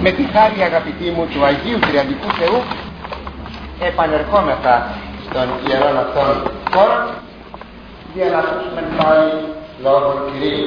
Με τη χάρη, αγαπητοί μου, του Αγίου Τριαντικού Θεού, επανερχόμεθα στον ιερόν αυτόν χώρο για να ακούσουμε πάλι λόγον Κυρίου.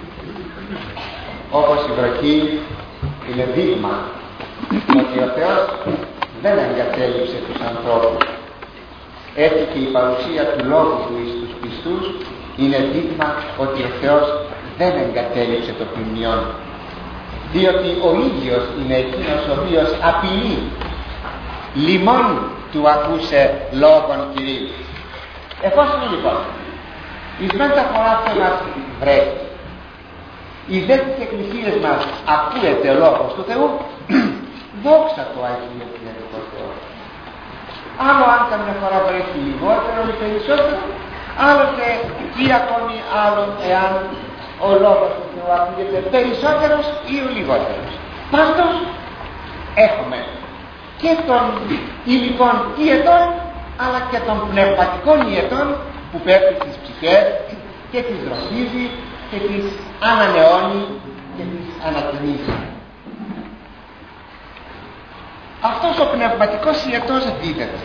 Όπως η βροχή είναι δείγμα ότι ο Θεός δεν εγκατέλειψε τους ανθρώπους, έτσι και η παρουσία του Λόγου του εις τους πιστούς είναι δείγμα ότι ο Θεός δεν εγκατέλειψε το ποιμνιόν, διότι ο ίδιος είναι εκείνος ο οποίος απειλεί λιμών του ακούσε λόγων Κυρίου. Εφόσον λοιπόν εις μεν τα χωράφια μας βρέχει, εις δε τις εκκλησίες μας ακούεται ο λόγος του Θεού, δόξα το Άγιο Πνεύμα Θεό. Άλλο αν καμιά φορά βρέχει λιγότερο ή περισσότερο, άλλοτε ή ακόμη άλλο εάν ο λόγος του Θεού ακούγεται περισσότερος ή ο λιγότερος. Πάντως έχουμε και των υλικών ιετών αλλά και των πνευματικών ιετών που πέφτει στις ψυχές και τις δροσίζει και τις ανανεώνει και τις ανακαινίζει. Αυτός ο πνευματικός ιετός δίδεται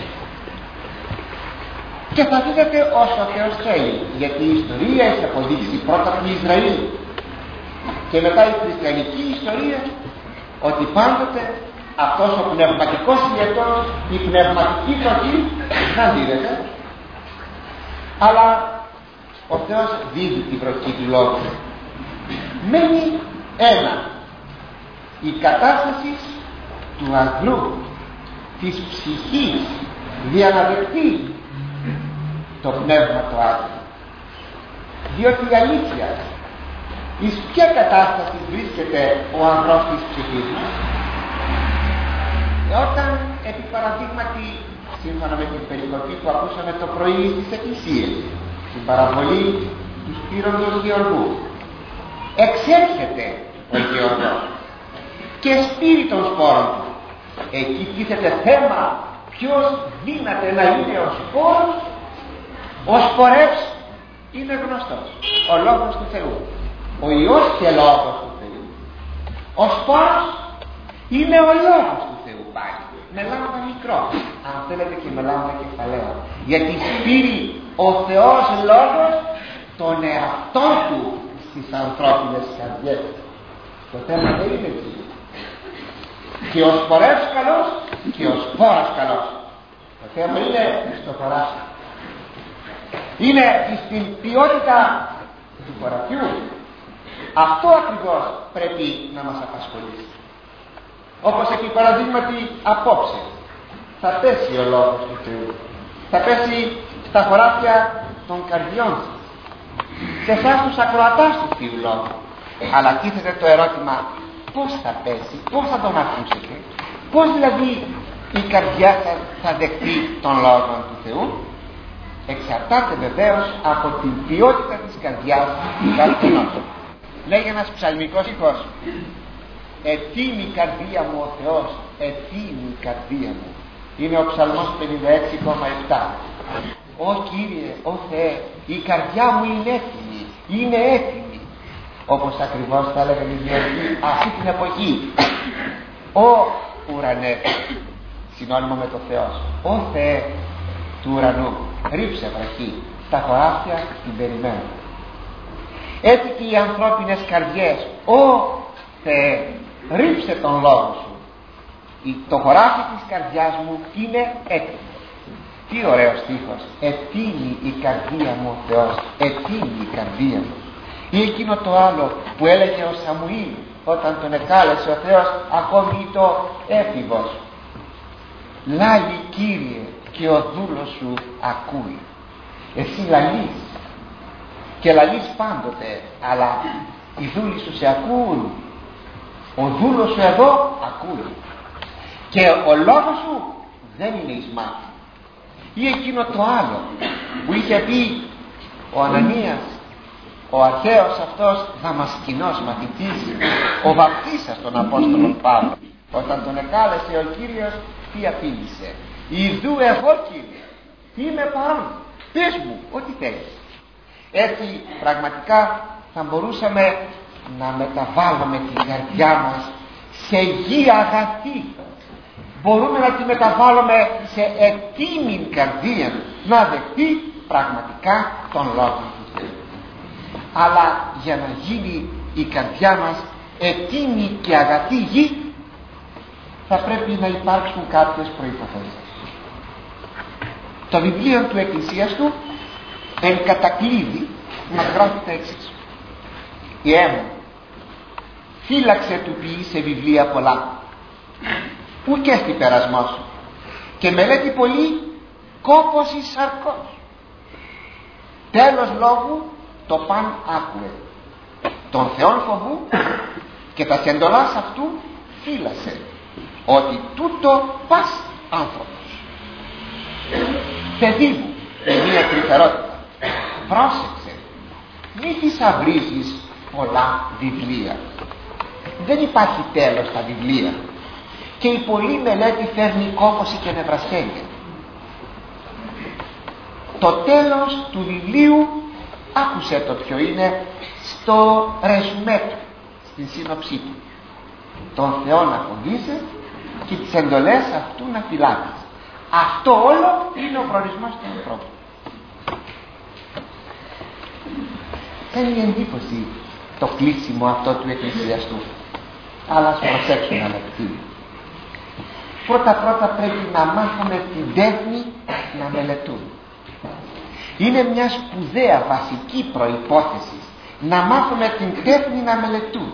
και θα δίδεται όσο ο Θεός θέλει, γιατί η ιστορία έχει αποδείξει πρώτα του Ισραήλ και μετά η χριστιανική ιστορία ότι πάντοτε αυτός ο πνευματικός ιετός, η πνευματική βροχή δεν δίδεται, αλλά ο Θεός δίδει τη βροχή του λόγου. Μένει ένα, η κατάσταση του αγνού, της ψυχής, για να δεχτεί το Πνεύμα το Άγιο. Διότι η αλήθεια, εις ποια κατάσταση βρίσκεται ο αγνός της ψυχής μας? Όταν επί παραδείγματι, σύμφωνα με την περικοπή που ακούσαμε το πρωί στις εκκλησίες, την παραβολή του Σπύροντος Γεωργού, εξέρχεται ο Γεωργός και σπείρει τον σπόρο του. Εκεί τίθεται θέμα ποιος δύναται να είναι ο σπόρος. Ο σπορεύς είναι γνωστός, ο λόγος του Θεού, ο Υιός και λόγος του Θεού. Ο σπόρος είναι ο λόγος του Θεού πάλι, με λάμδα μικρό, αν θέλετε και με λάμδα κεφαλαίο, γιατί σπείρει ο Θεός λόγος τον εαυτό του στις ανθρώπινες καρδιές. Το θέμα δεν είναι εκεί. Και ο σπορεύς καλός και ο σπόρος καλός. Το θέμα είναι στο χωράφι. Είναι στην ποιότητα του χωραφιού. Αυτό ακριβώς πρέπει να μας απασχολήσει. Όπως επί παραδείγματι απόψε θα πέσει ο λόγος του Θεού, θα πέσει στα χωράφια των καρδιών, σε εσάς τους ακροατάς του Θείου Λόγου. Αλλά τίθεται το ερώτημα, πώς θα πέσει, πώς θα τον ακούσετε, πώς δηλαδή η καρδιά θα δεχτεί τον Λόγο του Θεού? Εξαρτάται βεβαίως από την ποιότητα της καρδιάς του καθενός. Λέγει ένας ψαλμικός στίχος, ετοίμη η καρδία μου ο Θεός, ετοίμη η καρδία μου. Είναι ο ψαλμός 56,7. Ω Κύριε, ω Θεέ, η καρδιά μου είναι έτοιμη, είναι έτοιμη. Όπως ακριβώς θα έλεγαν οι Γεωργοί αυτή την εποχή. Ω ουρανέ, συνώνυμο με το Θεός, ω Θεέ του ουρανού, ρίψε βροχή, τα χωράφια την περιμένουν. Έτσι και οι ανθρώπινες καρδιές, ω Θεέ, ρίψε τον λόγο σου. Το χωράφι της καρδιάς μου είναι έτοιμο. Τι ωραίος στίχος, ετοίμη η καρδία μου ο Θεός, ετοίμη η καρδία μου. Ή εκείνο το άλλο που έλεγε ο Σαμουήλ όταν τον εκάλεσε ο Θεός ακόμη το έφηβος, λάλη Κύριε και ο δούλος σου ακούει. Εσύ λαλείς και λαλείς πάντοτε, αλλά οι δούλοι σου σε ακούν, ο δούλος σου εδώ ακούει και ο λόγος σου δεν είναι εις μάτι. Ή εκείνο το άλλο που είχε πει ο Ανανίας, ο αρχαίος αυτός δαμασκηνός μαθητής, ο βαπτίσας των Απόστολων Παύλο, όταν τον εκάλεσε ο Κύριος, τι απείλησε? Ιδού εγώ Κύριε, είμαι παρόν, πες μου ό,τι θέλεις. Έτσι πραγματικά θα μπορούσαμε να μεταβάλουμε την καρδιά μας σε γη αγαθή, μπορούμε να τη μεταβάλλουμε σε ετοίμην καρδία να δεχτεί πραγματικά τον Λόγο του Θεού. Αλλά για να γίνει η καρδιά μας ετοίμη και αγαθή γη, θα πρέπει να υπάρξουν κάποιες προϋποθέσεις. Το βιβλίο του Εκκλησίαστου εν κατακλείδη μας γράφει τα εξής: «Ιε μου, φύλαξε του ποιή σε βιβλία πολλά, ου και στη περασμό σου, και μελέτη πολύ κόπος εις σαρκός. Τέλος λόγου το παν άκουε, τον Θεόν φοβού και τα εντολάς αυτού φύλασε, ότι τούτο πας άνθρωπος». Παιδί μου, με μία τρυφερότητα, πρόσεξε, μη θησαυρίζεις πολλά βιβλία. Δεν υπάρχει τέλος στα βιβλία και η πολλή μελέτη φέρνει κόπωση και νευρασθένεια. Το τέλος του βιβλίου, άκουσε το ποιο είναι, στο ρεζουμέ του, στην σύνοψή του: τον Θεό να φοβείσαι και τις εντολές αυτού να φυλάτεις. Αυτό όλο είναι ο προορισμός του ανθρώπου. Κάνει εντύπωση το κλείσιμο αυτό του εκκλησιαστού, αλλά ας προσέξουμε αγαπητοί. Πρώτα πρέπει να μάθουμε την τέχνη να μελετούμε. Είναι μια σπουδαία βασική προϋπόθεση να μάθουμε την τέχνη να μελετούμε.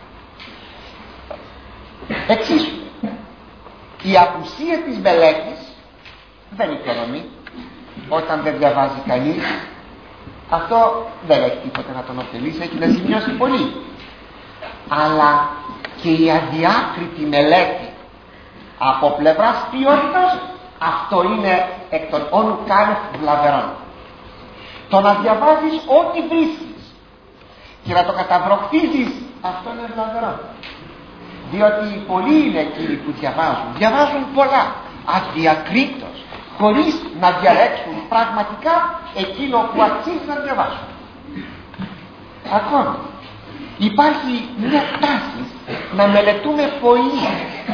Εξίσου, η απουσία της μελέτης δεν οικονομεί. Όταν δεν διαβάζει κανείς, αυτό δεν έχει τίποτα να τον ωφελήσει, έχει να ζημιώσει πολύ. Αλλά και η αδιάκριτη μελέτη από πλευράς ποιότητας, αυτό είναι εκ των όνου κάνευ βλαβερών. Το να διαβάζεις ό,τι βρίσκεις και να το καταβροχτίζεις, αυτό είναι βλαβερό. Διότι πολλοί είναι εκείνοι που διαβάζουν πολλά αδιακρίτως, χωρίς να διαλέξουν πραγματικά εκείνο που αξίζει να διαβάσουν. Ακόμη υπάρχει μια τάση να μελετούμε πολύ,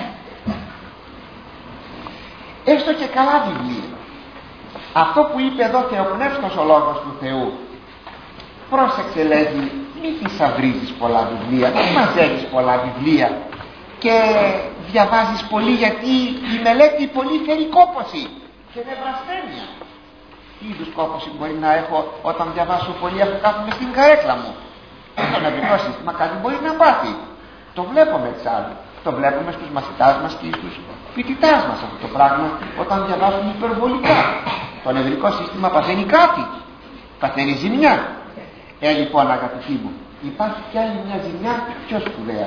έστω και καλά βιβλία. Αυτό που είπε εδώ Θεοπνεύστος ο Λόγος του Θεού, πρόσεξε, λέγει, μη θησαυρίζεις πολλά βιβλία, μη μαζεύεις πολλά βιβλία και διαβάζεις πολύ, γιατί η μελέτη πολύ φέρει κόπωση και νευρασθένεια. Τι είδους κόπωση μπορεί να έχω όταν διαβάσω πολύ, αφού κάθομαι στην καρέκλα μου? Το νευρικό σύστημα κάτι μπορεί να πάθει. Το βλέπουμε εξάλλου. Το βλέπουμε στους μαθητάς μας και στους φοιτητάς μας αυτό το πράγμα, όταν διαβάζουν υπερβολικά. Το νευρικό σύστημα παθαίνει κάτι, παθαίνει ζημιά. Λοιπόν, αγαπητοί μου, υπάρχει κι άλλη μια ζημιά πιο σπουδαία.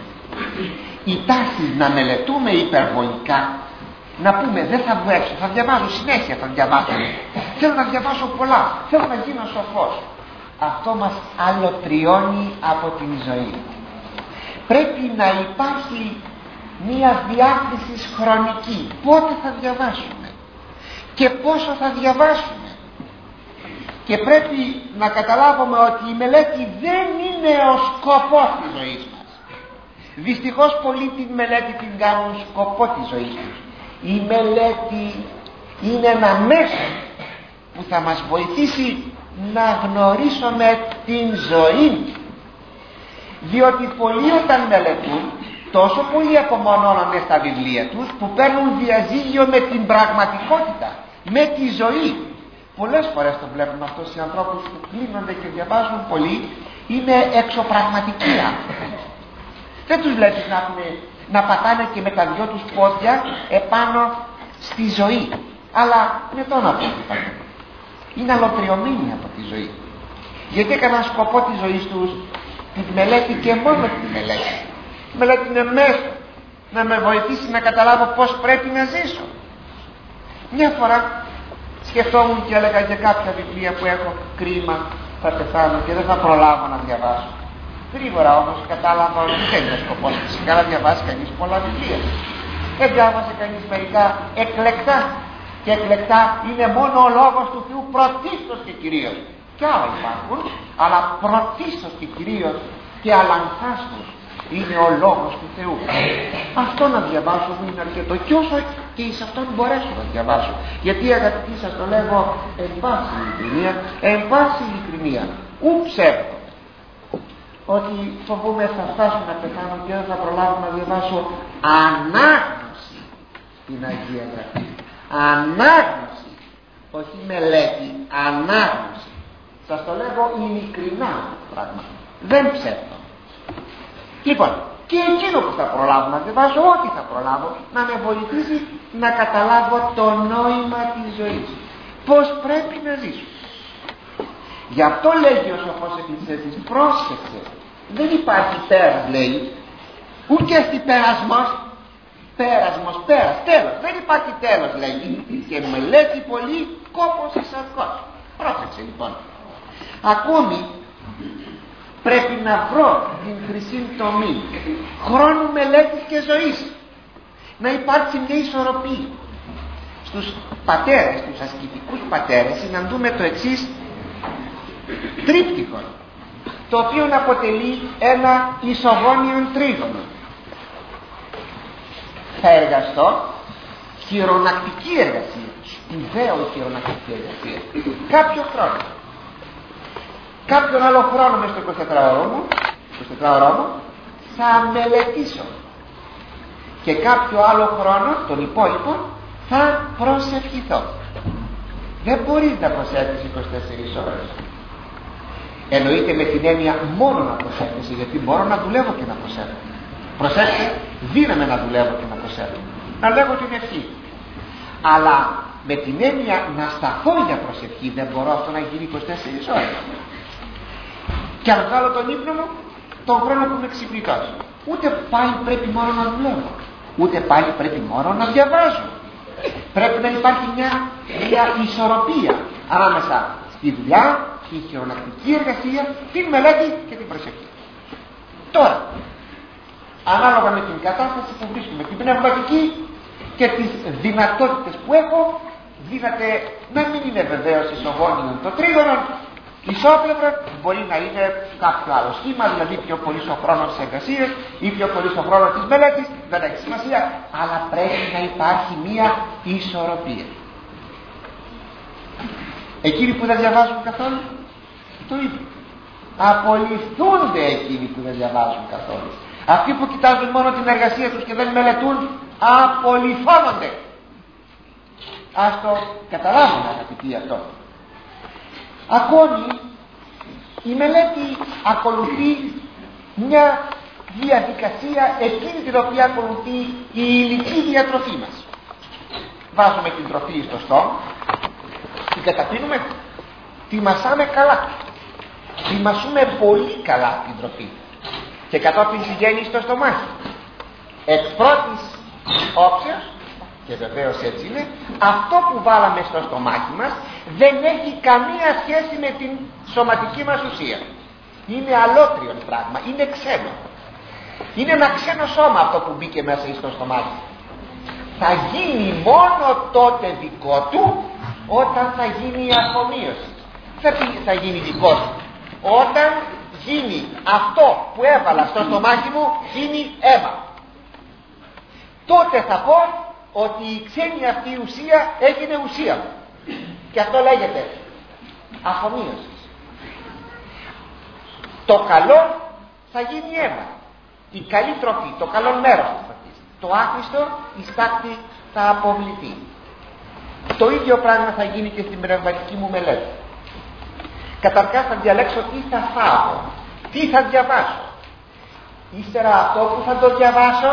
Η τάση να μελετούμε υπερβολικά, να πούμε δεν θα βγω έξω, θα διαβάζω συνέχεια, θα διαβάσω, θέλω να διαβάσω πολλά, θέλω να γίνω σοφός. Αυτό μας αλωτριώνει από την ζωή. Πρέπει να υπάρχει μία διάκριση χρονική, πότε θα διαβάσουμε και πόσο θα διαβάσουμε. Και πρέπει να καταλάβουμε ότι η μελέτη δεν είναι ο σκοπός της ζωής μας. Δυστυχώς πολλοί την μελέτη την κάνουν σκοπό της ζωής τους. Η μελέτη είναι ένα μέσο που θα μας βοηθήσει να γνωρίσουμε την ζωή. Διότι πολλοί όταν μελετούν, τόσο πολλοί απομονώνονται στα βιβλία τους, που παίρνουν διαζύγιο με την πραγματικότητα, με τη ζωή. Πολλές φορές το βλέπουμε αυτό σε ανθρώπους που κλείνονται και διαβάζουν πολύ, είναι εξωπραγματικοί άνθρωποι. Δεν τους βλέπεις να πατάνε και με τα δυο τους πόδια επάνω στη ζωή, αλλά με τον απόδειπα. Είναι αλωτριωμένοι από τη ζωή, γιατί έκαναν σκοπό της ζωής τους τη μελέτη και μόνο τη μελέτη. Η μελέτη είναι μέσο να με βοηθήσει να καταλάβω πως πρέπει να ζήσω. Μια φορά σκεφτόμουν και έλεγα για κάποια βιβλία που έχω, κρίμα, θα πεθάνω και δεν θα προλάβω να διαβάσω. Γρήγορα όμως κατάλαβα ότι δεν είναι σκοπός φυσικά να διαβάσει κανείς πολλά βιβλία. Δεν διάβασε κανείς μερικά εκλεκτά, και εκλεκτά είναι μόνο ο Λόγος του Θεού πρωτίστως και κυρίως. Κι άλλα υπάρχουν, αλλά πρωτίστως και κυρίως και αλανθάστως είναι ο λόγος του Θεού. Αυτό να διαβάσω μου είναι αρκετό, και όσο και εις αυτόν μπορέσω να διαβάσω. Γιατί αγαπητοί, σας το λέγω εν πάση ειλικρινία, ου ψεύδω ότι φοβούμαι θα φτάσω να πεθάνω και δεν θα προλάβω να διαβάσω ανάγνωση την Αγία Γραφή. Ανάγνωση, όχι μελέτη, ανάγνωση. Σας το λέγω ειλικρινά πράγμα, δεν ψεύδω. Λοιπόν, και εκείνο που θα προλάβω να διαβάσω, ό,τι θα προλάβω, να με βοηθήσει να καταλάβω το νόημα της ζωής, πως πρέπει να ζήσω. Γι' αυτό λέγει ο σοφός εκκλησιαστής, πρόσεξε, δεν υπάρχει πέρας, λέει, ούτε στη πέρας, τέλος, δεν υπάρχει τέλος, λέει, και μελέτη πολύ, κόπος εις αρκός. Πρόσεξε λοιπόν. Ακόμη πρέπει να βρω την χρυσή τομή χρόνου μελέτης και ζωής, να υπάρξει μια ισορροπία. Στους πατέρες, τους ασκητικούς πατέρες, συναντούμε το εξής τρίπτυχο, το οποίο αποτελεί ένα ισογώνιο τρίγωνο. Θα εργαστώ χειρονακτική εργασία, σπουδαίο χειρονακτική εργασία, κάποιο χρόνο. Κάποιον άλλο χρόνο μέσα στο 24ωρο μου θα μελετήσω, και κάποιο άλλο χρόνο, τον υπόλοιπο, θα προσευχηθώ. Δεν μπορείς να προσεύχεις 24 ώρες. Εννοείται με την έννοια μόνο να προσεύχεσαι, γιατί μπορώ να δουλεύω και να προσεύχω. Προσέξτε, δύναμαι να δουλεύω και να προσεύχω, να λέγω την ευχή. Αλλά με την έννοια να σταθώ για προσευχή δεν μπορώ αυτό να γίνει 24 ώρες. Και αν βγάλω τον ύπνο μου, τον χρόνο που με ξυπνητώσει, ούτε πάλι πρέπει μόνο να δουλεύω, ούτε πάλι πρέπει μόνο να διαβάζω. Πρέπει να υπάρχει μια ισορροπία ανάμεσα στη δουλειά, τη χειρονακτική εργασία, την μελέτη και την προσευχή. Τώρα, ανάλογα με την κατάσταση που βρίσκουμε, την πνευματική και τις δυνατότητες που έχω, δύναται να μην είναι βεβαίως ισογώνιο το τρίγωνο, ισόπλευρο, μπορεί να είναι κάποιο άλλο σχήμα, δηλαδή πιο πολύ στο χρόνο της εργασίας ή πιο πολύ στο χρόνο της μελέτης, δεν έχει σημασία, αλλά πρέπει να υπάρχει μία ισορροπία. Εκείνοι που δεν διαβάζουν καθόλου, το ίδιο. Απολυθούνται εκείνοι που δεν διαβάζουν καθόλου. Αυτοί που κοιτάζουν μόνο την εργασία τους και δεν μελετούν, απολυθώνονται. Ας το καταλάβουμε, αγαπητοί, αυτό. Ακόμη η μελέτη ακολουθεί μια διαδικασία, εκείνη την οποία ακολουθεί η υλική διατροφή μας. Βάζουμε την τροφή στο στόμα, την καταπίνουμε, τη μασάμε καλά, τη μασούμε πολύ καλά την τροφή και κατόπιν πηγαίνει στο στομάχι. Εκ πρώτης όψεως, και βεβαίως έτσι είναι, αυτό που βάλαμε στο στομάχι μας δεν έχει καμία σχέση με την σωματική μας ουσία. Είναι αλότριο πράγμα, είναι ξένο. Είναι ένα ξένο σώμα αυτό που μπήκε μέσα στο στομάχι. Θα γίνει μόνο τότε δικό του όταν θα γίνει η αφομοίωση. Θα γίνει δικό του όταν γίνει αυτό που έβαλα στο στομάχι μου, γίνει αίμα. Τότε θα πω ότι η ξένη αυτή ουσία έγινε ουσία μου. Και αυτό λέγεται αφομοίωση. Το καλό θα γίνει αίμα. Η καλή τροφή, το καλό μέρος της τροφής. Το άχρηστο, η στάχτη θα αποβληθεί. Το ίδιο πράγμα θα γίνει και στην πνευματική μου μελέτη. Καταρχάς θα διαλέξω τι θα φάω, τι θα διαβάσω. Ύστερα αυτό που θα το διαβάσω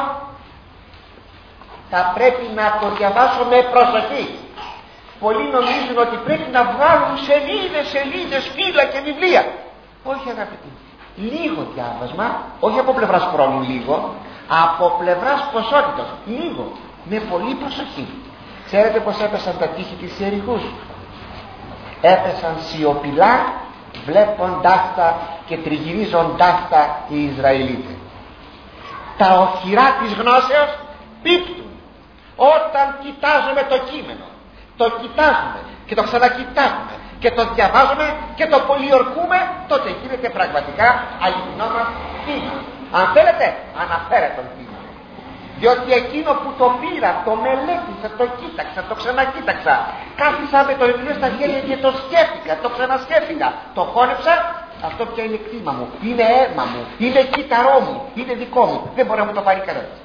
θα πρέπει να το διαβάσω με προσοχή. Πολλοί νομίζουν ότι πρέπει να βγάλουν σελίδες, φύλλα και βιβλία. Όχι, αγαπητοί. Λίγο διάβασμα, όχι από πλευράς χρόνου λίγο, από πλευράς ποσότητας. Λίγο, με πολύ προσοχή. Ξέρετε πως έπεσαν τα τείχη της Ιεριχούς? Έπεσαν σιωπηλά, βλέποντάς τα και τριγυρίζοντάς τα οι Ισραηλίτες. Τα οχυρά της γνώσεως πίπτουν όταν κοιτάζουμε το κείμενο. Το κοιτάζουμε και το ξανακοιτάζουμε και το διαβάζουμε και το πολιορκούμε, τότε γίνεται πραγματικά αληθινό μας βήμα. Αν θέλετε, αναφέρε τον τύπο. Διότι εκείνο που το πήρα, το μελέτησα, το κοίταξα, το ξανακοίταξα, κάθισα με το βιβλίο στα χέρια και το σκέφτηκα, το ξανασκέφτηκα, το χώνεψα, αυτό πια είναι κτήμα μου, είναι αίμα μου, είναι κύτταρό μου, είναι δικό μου, δεν μπορεί να μου το πάρει κανένας.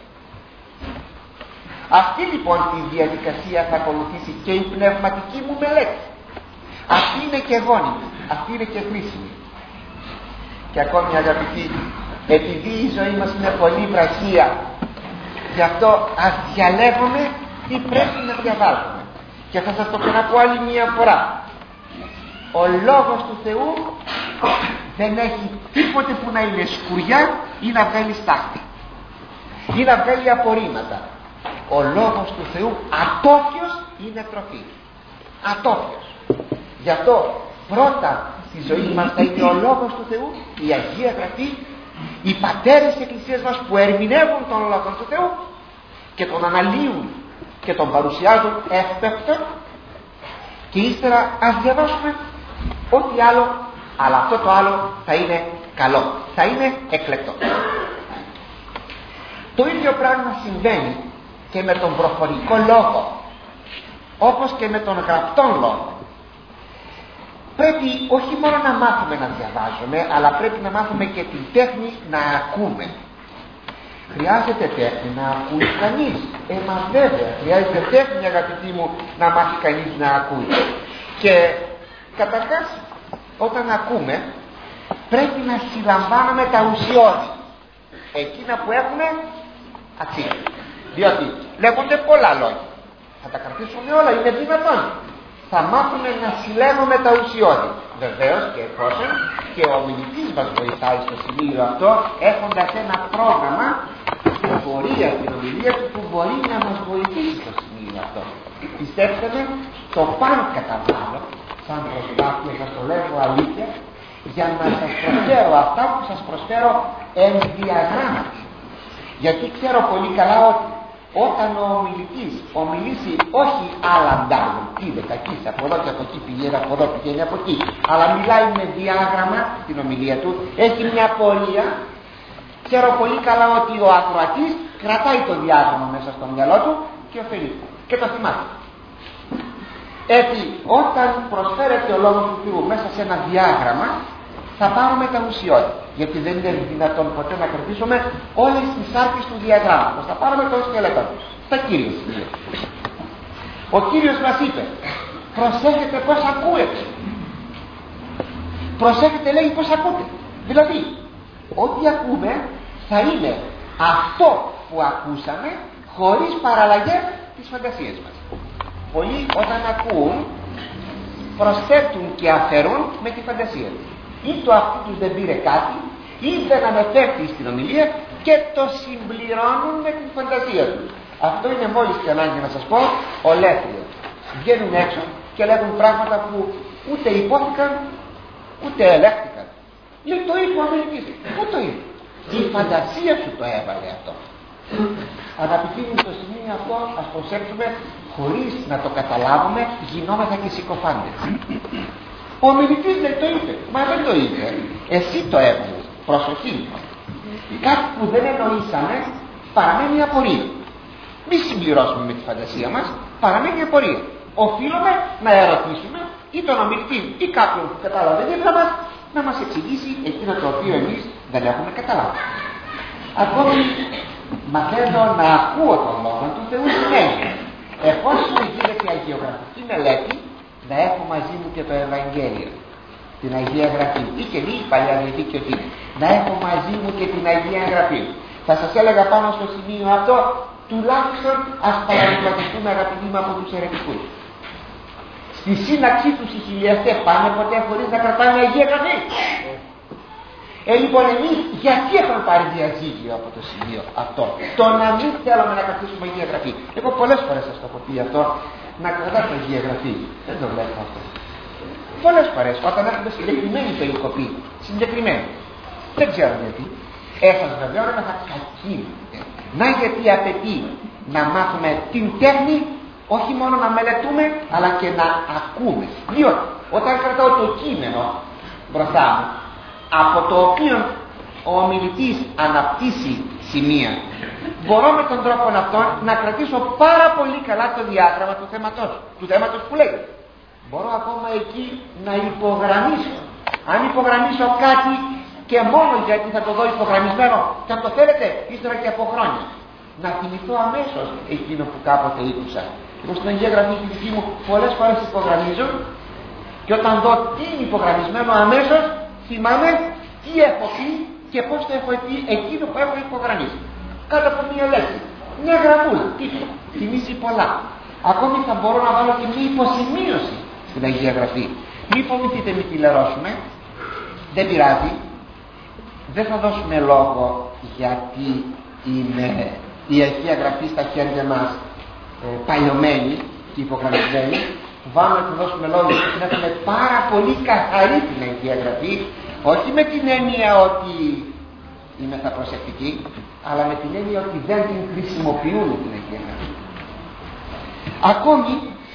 Αυτή λοιπόν τη διαδικασία θα ακολουθήσει και η πνευματική μου μελέτη. Αυτή είναι και γόνιμη, αυτή είναι και χρήσιμη. Και ακόμη αγαπητοί, επειδή η ζωή μας είναι πολύ βραχία, γι' αυτό ας διαλέγουμε τι πρέπει να διαβάζουμε. Και θα σας το ξαναπώ άλλη μία φορά. Ο Λόγος του Θεού δεν έχει τίποτε που να είναι σκουριά ή να βγάλει στάχτη ή να βγάλει απορρίμματα. Ο Λόγος του Θεού ατόφιος είναι τροφή. Ατόφιος. Γι' αυτό πρώτα στη ζωή μας θα είναι ο Λόγος του Θεού, η Αγία Γραφή, οι πατέρες της Εκκλησίας μας που ερμηνεύουν τον Λόγο του Θεού και τον αναλύουν και τον παρουσιάζουν εύπευτο, και ύστερα ας διαβάσουμε ό,τι άλλο, αλλά αυτό το άλλο θα είναι καλό, θα είναι εκλεκτό. Το ίδιο πράγμα συμβαίνει και με τον προφορικό λόγο, όπως και με τον γραπτόν λόγο. Πρέπει όχι μόνο να μάθουμε να διαβάζουμε, αλλά πρέπει να μάθουμε και την τέχνη να ακούμε. Χρειάζεται τέχνη να ακούει κανείς. Μα βέβαια, χρειάζεται τέχνη, αγαπητοί μου, να μάθει κανείς να ακούει. Και καταρχάς, όταν ακούμε, πρέπει να συλλαμβάνουμε τα ουσιώδη, εκείνα που έχουμε αξία. Διότι λέγονται πολλά λόγια. Θα τα κρατήσουμε όλα, είναι δυνατόν. Θα μάθουμε να συλλέγουμε τα ουσιώδη. Βεβαίως και εφόσον και ο ομιλητής μας βοηθάει στο σημείο αυτό, έχοντας ένα πρόγραμμα στην πορεία, την ομιλία του, που μπορεί να μας βοηθήσει στο σημείο αυτό. Πιστέψτε με, το πάνω καταβάλω, σαν προσπάθεια, σας το λέγω αλήθεια, για να σας προσφέρω αυτά που σας προσφέρω εν διαγράμματι. Γιατί ξέρω πολύ καλά ότι όταν ο ομιλητής ομιλήσει όχι άλλα αντάλλων, είδε κακής από εδώ και από εκεί πηγαίνει, από εδώ πηγαίνει από εκεί, αλλά μιλάει με διάγραμμα την ομιλία του, έχει μια πορεία, ξέρω πολύ καλά ότι ο ακροατής κρατάει το διάγραμμα μέσα στο μυαλό του και ωφελείται και το θυμάται. Έτσι, όταν προσφέρεται ο Λόγος του Θεού μέσα σε ένα διάγραμμα, θα πάρουμε τα ουσιώδη. Γιατί δεν είναι δυνατόν ποτέ να κρατήσουμε όλες τις άρκες του διαγράμματος. Θα πάρουμε το σκελετό στα κύρια σημεία. Ο Κύριος μας είπε, προσέχετε πως ακούετε. Προσέχετε, λέει, πως ακούτε. Δηλαδή, ό,τι ακούμε θα είναι αυτό που ακούσαμε, χωρίς παραλλαγές της φαντασίας μας. Πολλοί όταν ακούν προσθέτουν και αφαιρούν με τη φαντασία τους. Ή το αυτού τους δεν πήρε κάτι, ή δεν αναφέρθη στην ομιλία και το συμπληρώνουν με την φαντασία τους. Αυτό είναι μόλις και ανάγκη να σας πω ολέθριο. Βγαίνουν έξω και λέγουν πράγματα που ούτε υπόθηκαν ούτε ελέγχθηκαν. Λέει, το είπε ο ομιλητής. Πού το είπε? Η φαντασία σου το έβαλε αυτό. Αγαπητοί μου, στο σημείο αυτό ας προσέξουμε, χωρίς να το καταλάβουμε γινόμεθα και συκοφάντες. Ο ομιλητής δεν το είπε. Μα δεν το είπε. Εσύ το έβαλες. Προσοχή. Κάτι που δεν εννοήσαμε παραμένει απορία. Μη συμπληρώσουμε με τη φαντασία μας, παραμένει απορία. Οφείλουμε να ερωτήσουμε ή τον ομιλητή ή κάποιον που κατάλαβε δίπλα μας να μας εξηγήσει εκείνο το οποίο εμείς δεν έχουμε καταλάβει. Ακόμη μαθαίνω να ακούω τον Λόγο του Θεού σημαίνει, εφόσον γίνεται αγιογραφική μελέτη, να έχω μαζί μου και το Ευαγγέλιο, την Αγία Γραφή, ή και λίγη Παλιά Διαθήκη και ότι είναι, να έχω μαζί μου και την Αγία Γραφή. Θα σας έλεγα πάνω στο σημείο αυτό, τουλάχιστον ας παραδειγματιστούμε, αγαπητοί μου, από τους αιρετικούς. Στη σύναξή τους οι χιλιαστές πάνε ποτέ χωρίς να κρατάνε Αγία Γραφή? Λοιπόν, εμείς γιατί έχουμε πάρει διαζύγιο από το σημείο αυτό? Το να μην θέλουμε να κρατήσουμε Αγία Γραφή. Εγώ πολλές φορές σας το έχω πει αυτό, να κρατάτε Αγία Γραφή. Δεν το βλέπω αυτό. Πολλές φορές όταν έχουμε συγκεκριμένη περικοπή, συγκεκριμένη, δεν ξέρω γιατί, σας βεβαιώνω θα κακή. Να γιατί απαιτεί να μάθουμε την τέχνη, όχι μόνο να μελετούμε, αλλά και να ακούμε. Διότι όταν κρατάω το κείμενο μπροστά μου, από το οποίο ο ομιλητής αναπτύσσει σημεία, μπορώ με τον τρόπο αυτόν να κρατήσω πάρα πολύ καλά το διάγραμμα του θέματος που λέγεται. Μπορώ ακόμα εκεί να υπογραμμίσω. Αν υπογραμμίσω κάτι και μόνο γιατί θα το δω υπογραμμισμένο, και αν το θέλετε ύστερα και από χρόνια, να θυμηθώ αμέσως εκείνο που κάποτε άκουσα. Εγώ στην Αγία Γραφή τη δική μου πολλές φορές υπογραμμίζω, και όταν δω τι είναι υπογραμμισμένο αμέσως θυμάμαι τι έχω πει και πώς το έχω πει εκείνο που έχω υπογραμμίσει. Κάτω από μία λέξη, μια γραμμούλα, τίποτα, θυμίζει πολλά. Ακόμη θα μπορώ να βάλω και μια υποσημείωση στην Αγία Γραφή. Μη φοβηθείτε, μη τηλερώσουμε, δεν πειράζει, δεν θα δώσουμε λόγο γιατί είναι η Αγία Γραφή στα χέρια μας παλιωμένη και υπογραμμισμένη. Βάλουμε να δώσουμε λόγο γιατί να έχουμε πάρα πολύ καθαρή την Αγία Γραφή, όχι με την έννοια ότι είμαι θα προσεκτική, αλλά με την έννοια ότι δεν την χρησιμοποιούν την Αγία Γραφή. Ακόμη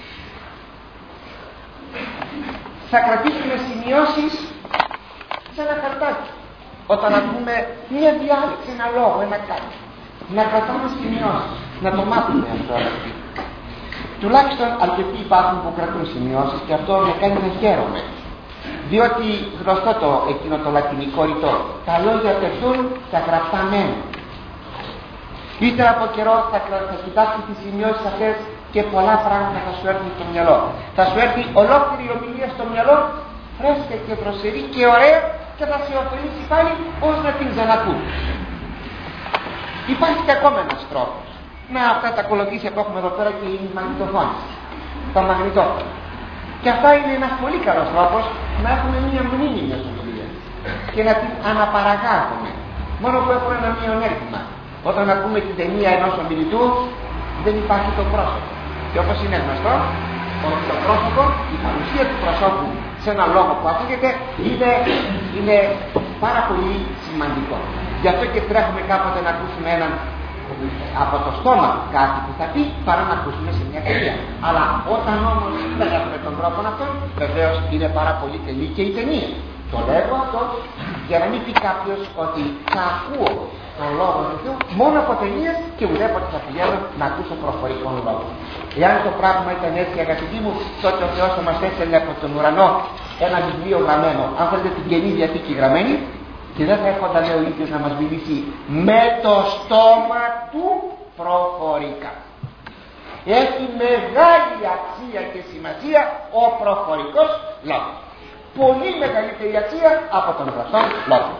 θα κρατήσουμε σημειώσεις σε ένα χαρτάκι. Όταν ακούμε μια διάλεξη, ένα λόγο, ένα κάτι, να κρατάμε σημειώσεις, να το μάθουμε αυτό. Τουλάχιστον αρκετοί υπάρχουν που κρατούν σημειώσεις και αυτό με κάνει να χαίρομαι. Διότι γνωστό εκείνο το λατινικό ρητό, τα λόγια πετούν, τα γραπτά μένουν. Ύστερα από καιρό θα κοιτάξεις τις σημειώσεις αυτές και πολλά πράγματα θα σου έρθουν στο μυαλό. Θα σου έρθει ολόκληρη η ομιλία στο μυαλό, φρέσκα και δροσερή και ωραία, και θα σε ωφελήσει πάλι ως να την ξανακούν. Υπάρχει και ακόμα ένας τρόπος. Να, αυτά τα κολοκύθια που έχουμε εδώ πέρα και οι μαγνητοφόνες, τα μαγνητόφωνα. Και αυτά είναι ένας πολύ καλός τρόπος να έχουμε μία μνήμη μιας ομιλίας και να την αναπαραγάγουμε. Μόνο που έχουμε ένα μειονέκτημα. Όταν ακούμε την ταινία ενός ομιλητού, δεν υπάρχει το πρόσωπο. Και όπως είναι γνωστό, το πρόσωπο, η παρουσία του προσώπου σε ένα λόγο που ακούγεται είναι πάρα πολύ σημαντικό. Γι' αυτό και τρέχουμε κάποτε να ακούσουμε έναν από το στόμα κάτι που θα πει παρά να ακούσουμε σε μια ταινία. Αλλά όταν όμως δεν έχουμε τον τρόπο αυτό, βεβαίως είναι πάρα πολύ τελή και η ταινία. Το λέγω αυτό για να μην πει κάποιος ότι θα ακούω τον λόγο του Θεού μόνο από ταινίες και ουδέποτε θα πηγαίνω να ακούσω προφορικών λόγων. Εάν το πράγμα ήταν έτσι, αγαπητοί μου, τότε ο Θεός θα μας έστελνε από τον ουρανό ένα βιβλίο γραμμένο, αν θέλετε την Καινή Διαθήκη γραμμένη, και δεν θα έρχονταν ο ίδιος να μας μιλήσει με το στόμα του προφορικά. Έχει μεγάλη αξία και σημασία ο προφορικός λόγος. Πολύ μεγαλύτερη αξία από τον γραπτό λόγο.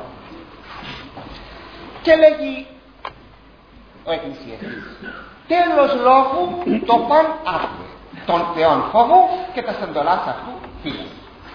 Και λέγει ο εκκλησιαστής, τέλος λόγου το παν άκουε, τον Θεόν φόβου και τα σεντολάς αυτού φίλες.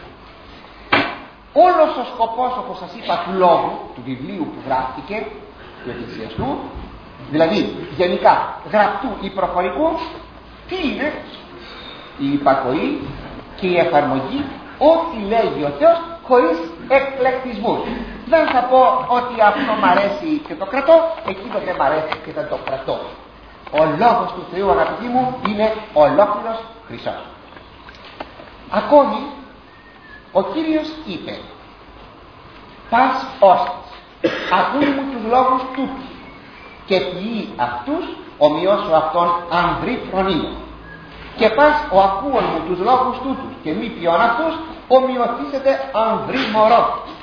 Όλος ο σκοπός, όπως σας είπα, του λόγου, του βιβλίου που γράφτηκε, του εκκλησιαστού, δηλαδή γενικά γραπτού ή προφορικού, τι είναι? Η υπακοή και η εφαρμογή ό,τι λέγει ο Θεός χωρίς εκλεκτισμούς. Δεν θα πω ότι αυτό μ' αρέσει και το κρατώ, εκείνο δεν μ' αρέσει και δεν το κρατώ. Ο λόγος του Θεού, αγαπητοί μου, είναι ολόκληρος χρυσός. Ακόμη ο Κύριος είπε, πας όστις, ακούν μου τους λόγους τούτους και ποιεί αυτούς ομοιώσω αυτόν ανδρή φρονίμων. Και πας ο ακούων μου τους λόγους τούτους και μη ποιον αυτούς ομοιωθήσετε ανδρή μωρό.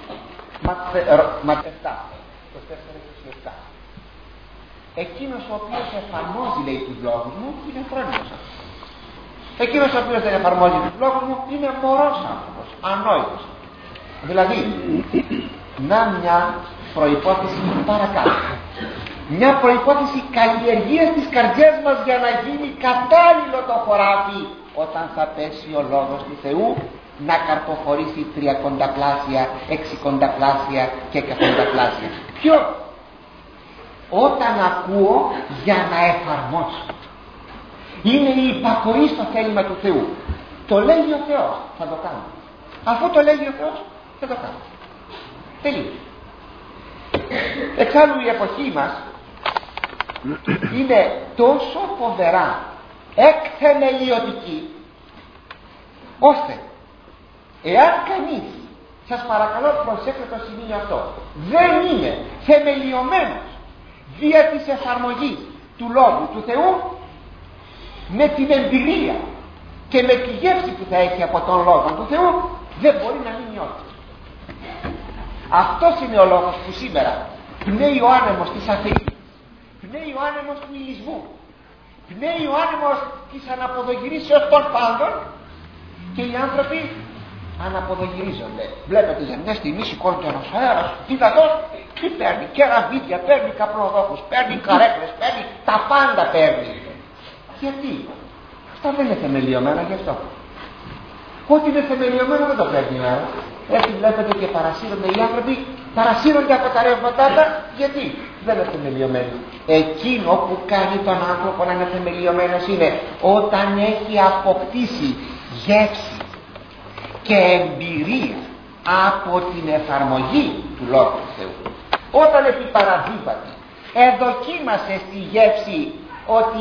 Ματ 7. Εκείνος ο οποίος εφαρμόζει, λέει, τους λόγους μου είναι φρόνιμος άνθρωπος. Εκείνος ο οποίος δεν εφαρμόζει τους λόγους μου είναι μωρός άνθρωπος, ανόητος. Δηλαδή, να μια προϋπόθεση παρακάτω. Μια προϋπόθεση καλλιεργίας της καρδιάς μας για να γίνει κατάλληλο το χωράφι όταν θα πέσει ο λόγος του Θεού να καρποφορήσει 30πλάσια, 60πλάσια και 100πλάσια. Ποιο? Όταν ακούω για να εφαρμόσω. Είναι η υπακοή στο θέλημα του Θεού. Το λέγει ο Θεός, θα το κάνω. Αφού το λέγει ο Θεός, θα το κάνω. Τελείως. Εξάλλου η εποχή μας είναι τόσο φοβερά εκθεμελιωτική, ώστε εάν κανείς Σας παρακαλώ προσέξτε το σημείο αυτό. Δεν είναι θεμελιωμένος δια της εφαρμογής του Λόγου του Θεού με την εμπειρία και με τη γεύση που θα έχει από τον Λόγο του Θεού. Δεν μπορεί να μην νιώθει. Αυτός είναι ο λόγος που σήμερα πνέει ο άνεμος της αθείας, πνέει ο άνεμος του ηλισμού, πνέει ο άνεμος της αναποδογυρίσεως των πάντων και οι άνθρωποι αναποδογυρίζονται. Βλέπετε για μια στιγμή σηκώνεται ένας αέρας δυνατός, τι παίρνει, κεραμίδια, παίρνει καπνοδόχους, παίρνει καρέκλες, παίρνει, τα πάντα παίρνει. Γιατί? Αυτά δεν είναι θεμελιωμένα γι' αυτό. Ό,τι είναι θεμελιωμένο δεν το παίρνει ο αέρας. Έτσι βλέπετε και παρασύρονται οι άνθρωποι, παρασύρονται από τα ρεύματά τα. Γιατί? Δεν είναι θεμελιωμένοι. Εκείνο που κάνει τον άνθρωπο να είναι θεμελιωμένος είναι όταν έχει αποκτήσει γεύση και εμπειρία από την εφαρμογή του Λόγου του Θεού. Όταν επί παραδείγματι εδοκίμασε στη γεύση ότι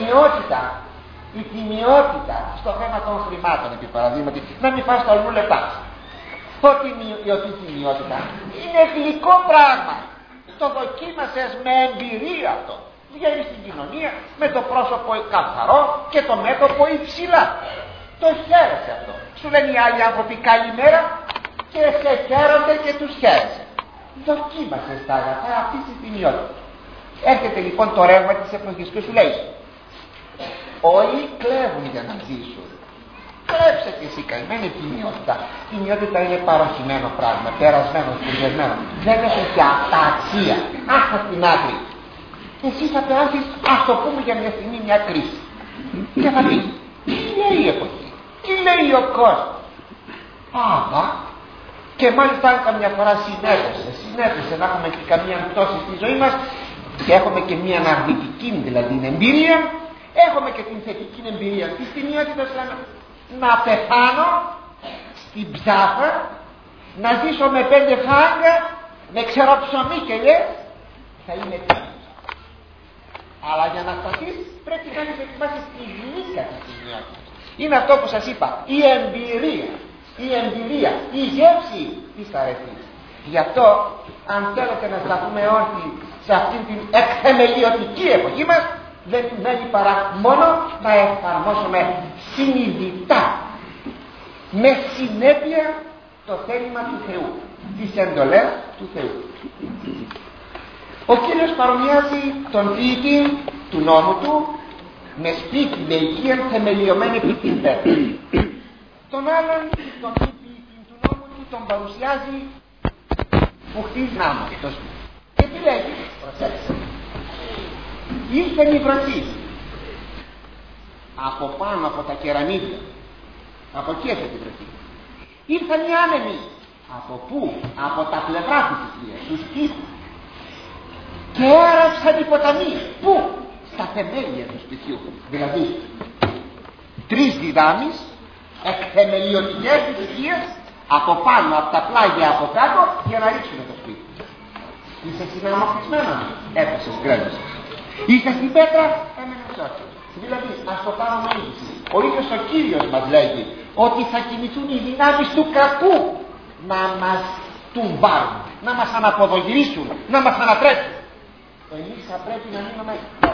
η τιμιότητα στο θέμα των χρημάτων, επί παραδείγματι, να μην φας το αλλού λεπτά, ότι η τιμιότητα είναι γλυκό πράγμα, το δοκίμασες με εμπειρία αυτό, βγαίνεις στην κοινωνία με το πρόσωπο καθαρό και το μέτωπο υψηλά, το χαίρεσαι αυτό. Σου λένε οι άλλοι άνθρωποι καλημέρα και σε χαίρονται και τους χαίρεσαι. Δοκίμασες τα αγαθά αυτής της τιμιότητας. Έρχεται λοιπόν το ρεύμα της εποχής και σου λέει όλοι κλέβουν για να ζήσουν. Κλέψε και εσύ καημένη τιμιότητα. Η τιμιότητα είναι παροχημένο πράγμα, περασμένο, σπουργεσμένο. Δεν έχει πια τα αξία. Άστα στην άκρη. Εσύ θα περάσεις, ας το πούμε για μια στιγμή, μια κρίση. Και θα πεις, τι λέει η εποχή, τι λέει ο κόσμος. Άπα. Και μάλιστα αν καμιά φορά συνέβησε να έχουμε και καμία πτώση στη ζωή μας και έχουμε και μια αρνητική δηλαδή εμπειρία, έχουμε και την θετική εμπειρία της τιμιότητας να πεθάνω στην ψάχα, να ζήσω με 5 φράγκα, με ξεροψωμί και λες, θα είναι τίμιος. Αλλά για να σταθείς πρέπει να έχεις ετοιμάσει τη γλύκα της τιμιότητας. Είναι αυτό που σας είπα, η εμπειρία, η γεύση της αρετής. Γι' αυτό αν θέλετε να σταθούμε όρθιοι σε αυτήν την εκθεμελιωτική εποχή μας, δεν μένει παρά μόνο να εφαρμόσουμε συνειδητά με συνέπεια το θέλημα του Θεού, τις εντολές του Θεού. Ο Κύριος παρομοιάζει τον ποιητή του νόμου του με σπίτι, με οικία θεμελιωμένη επί την πέτρα. Τον άλλον, τον ποιητή του νόμου του, τον παρουσιάζει που χτίζει νάμο το σπίτι. Και τι λέγει, προσέξτε, ήρθε η βροχή από πάνω από τα κεραμίδια, από εκεί έρχεται η βροχή. Ήρθαν οι άνεμοι, από πού, από τα πλευρά της οικίας, τους τοίχους, και έραψαν οι ποταμοί, πού, στα θεμέλια του σπιτιού. Δηλαδή 3 δυνάμεις εκθεμελιωτικές της οικίας, από πάνω, από τα πλάγια, από κάτω, για να ρίξουν το σπίτι. Είσαι συναμοχισμένο, έπεσες, γκρέμεσες. Είσαι στην πέτρα, έμενες όχι. Δηλαδή, ας το κάνουμε είδηση. Ο ίδιος ο Κύριος μας λέγει ότι θα κινηθούν οι δυνάμεις του κακού να μας τουμπάρουν, να μας αναποδογυρίσουν, να μας ανατρέψουν. Εμείς θα πρέπει να μείνουμε.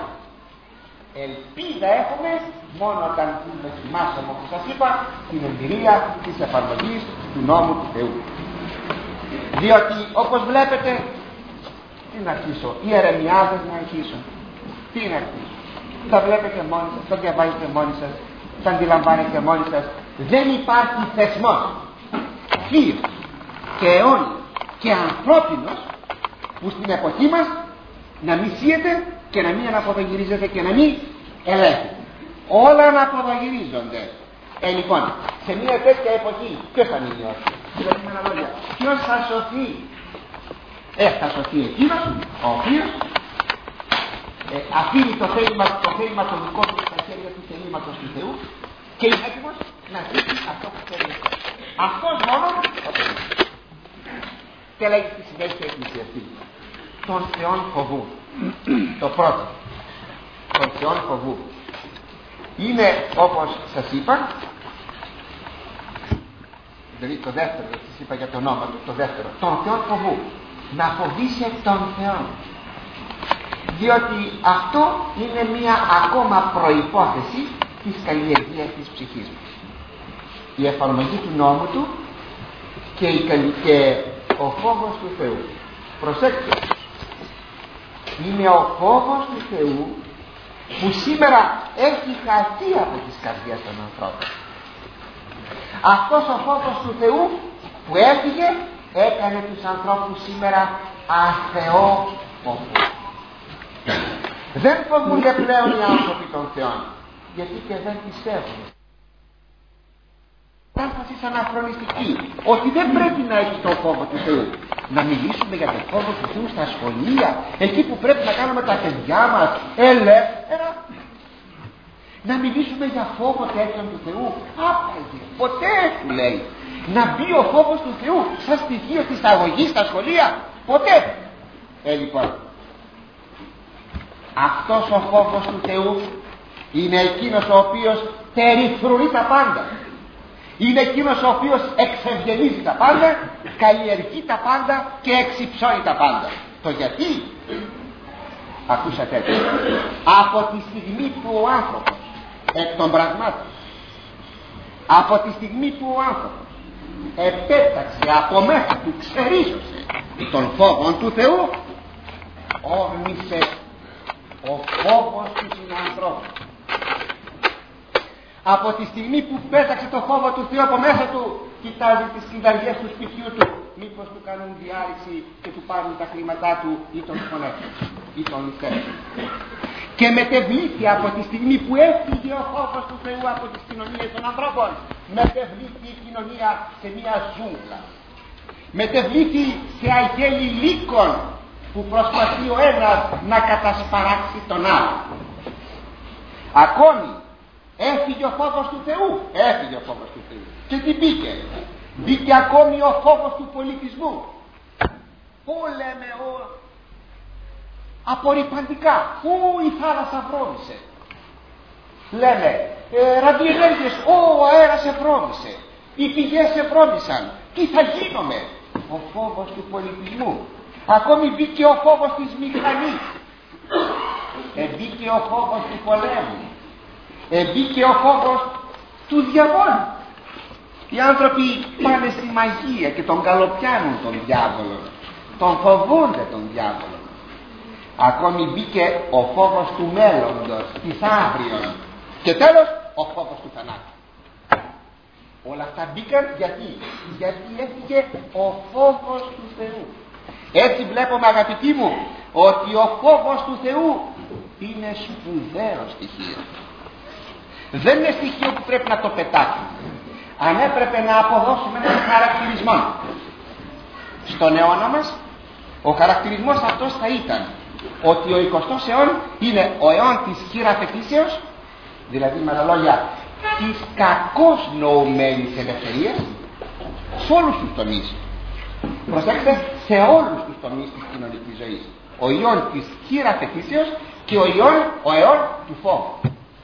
Ελπίδα έχουμε μόνο όταν δοκιμάσαμε, όπως σας είπα, την εμπειρία της εφαρμογής του νόμου του Θεού. Διότι όπως βλέπετε, τι να αρχίσω, οι ερεμιάδες να αρχίσουν. Τι να αρχίσω. Τα βλέπετε μόνοι σας, τα διαβάζετε μόνοι σας, τα αντιλαμβάνετε μόνοι σας. Δεν υπάρχει θεσμός θείος και αιώνιος και ανθρώπινος που στην εποχή μας να μην σύεται και να μην αναποδογυρίζεται και να μην ελέγχεται. Όλα αναποδογυρίζονται. Λοιπόν, σε μια τέτοια εποχή ποιος θα μείνει όρθιος? Δηλαδή με άλλα λόγια, ποιος θα σωθεί? Θα σωθεί εκείνος ο οποίος αφήνει το θέλημα το δικό του στα χέρια του θελήματος του Θεού και είναι έτοιμος να ζήσει αυτό που θέλει. Αυτός μόνο και λέγει στη συνέχεια η Εκκλησία αυτή. Τον Θεόν φοβού. Το πρώτο. Τον Θεόν φοβού. Είναι όπως σας είπα δηλαδή το δεύτερο, σας είπα για το όνομα του, το δεύτερο, τον Θεό φοβού, να φοβήσει τον Θεό, διότι αυτό είναι μια ακόμα προϋπόθεση της καλλιεργίας της ψυχής μας. Η εφαρμογή του νόμου του και ο φόβος του Θεού. Προσέξτε, είναι ο φόβος του Θεού που σήμερα έχει χαθεί από τις καρδιές των ανθρώπων. Αυτός ο φόβος του Θεού που έφυγε έκανε τους ανθρώπους σήμερα αθεόφοβους. Δεν φοβούνται πλέον οι άνθρωποι των Θεών, γιατί και δεν πιστεύουν. Κατάσταση αναχρονιστική, ότι δεν πρέπει να έχει τον φόβο του Θεού. Να μιλήσουμε για τον φόβο του Θεού στα σχολεία, εκεί που πρέπει να κάνουμε τα παιδιά μας ελεύθερα. Να μιλήσουμε για φόβο τέτοιον του Θεού. Άπαγε, ποτέ, του λέει. Να μπει ο φόβος του Θεού σαν στοιχείο της αγωγής στα σχολεία. Ποτέ. Λοιπόν, αυτός ο φόβος του Θεού είναι εκείνος ο οποίος περιφρουρεί τα πάντα. Είναι εκείνος ο οποίος εξευγενίζει τα πάντα, καλλιεργεί τα πάντα και εξυψώνει τα πάντα. Το γιατί, ακούσατε, από τη στιγμή που ο άνθρωπος εκ των πραγμάτων, από τη στιγμή που ο άνθρωπος επέταξε από μέσα του, ξερίζωσε τον φόβο του Θεού, όρμησε ο φόβος του συνανθρώπου. Από τη στιγμή που πέταξε το φόβο του Θεού από μέσα του, κοιτάζει τις κλειδαριές του σπιτιού του, μήπως του κάνουν διάρρηση και του πάρουν τα χρήματά του ή τον χωνεύουν ή τον ληστεύουν. Και μετεβλήθη από τη στιγμή που έφυγε ο φόβος του Θεού από τις κοινωνίες των ανθρώπων, μετεβλήθη η κοινωνία σε μια ζούγκλα. Μετεβλήθη σε αγέλη λύκων που προσπαθεί ο ένας να κατασπαράξει τον άλλο. Ακόμη έφυγε ο φόβος του Θεού. Έφυγε ο φόβος του Θεού. Και τι μπήκε? Μπήκε ακόμη ο φόβος του πολιτισμού. Πού λέμε απορριπαντικά. Πού η θάλασσα βρώμησε. Λέμε ραδιενέργειες. Ο αέρας ευρώμησε. Οι πηγές ευρώμησαν. Τι θα γίνομαι? Ο φόβος του πολιτισμού. Ακόμη μπήκε ο φόβος της μηχανής. Μπήκε ο φόβος του πολέμου. Μπήκε ο φόβος του διαβόλου. Οι άνθρωποι πάνε στη μαγεία και τον καλοπιάνουν τον διάβολο. Τον φοβούνται τον διάβολο. Ακόμη μπήκε ο φόβος του μέλλοντος, της αύριον. Και τέλος ο φόβος του θανάτου. Όλα αυτά μπήκαν γιατί έφυγε ο φόβος του Θεού. Έτσι βλέπουμε, αγαπητοί μου, ότι ο φόβος του Θεού είναι σπουδαίο στοιχείο. Δεν είναι στοιχείο που πρέπει να το πετάξουμε. Αν έπρεπε να αποδώσουμε έναν χαρακτηρισμό στον αιώνα μας, ο χαρακτηρισμός αυτός θα ήταν ότι ο 20ος αιών είναι ο αιών της χειραφετήσεως, δηλαδή με άλλα λόγια της κακώς νοουμένης ελευθερίας σε όλους τους τομείς. Προσέξτε, σε όλους τους τομείς της κοινωνικής ζωής. Ο ιόν της χειραφετήσεως και ο αιών του φόβου.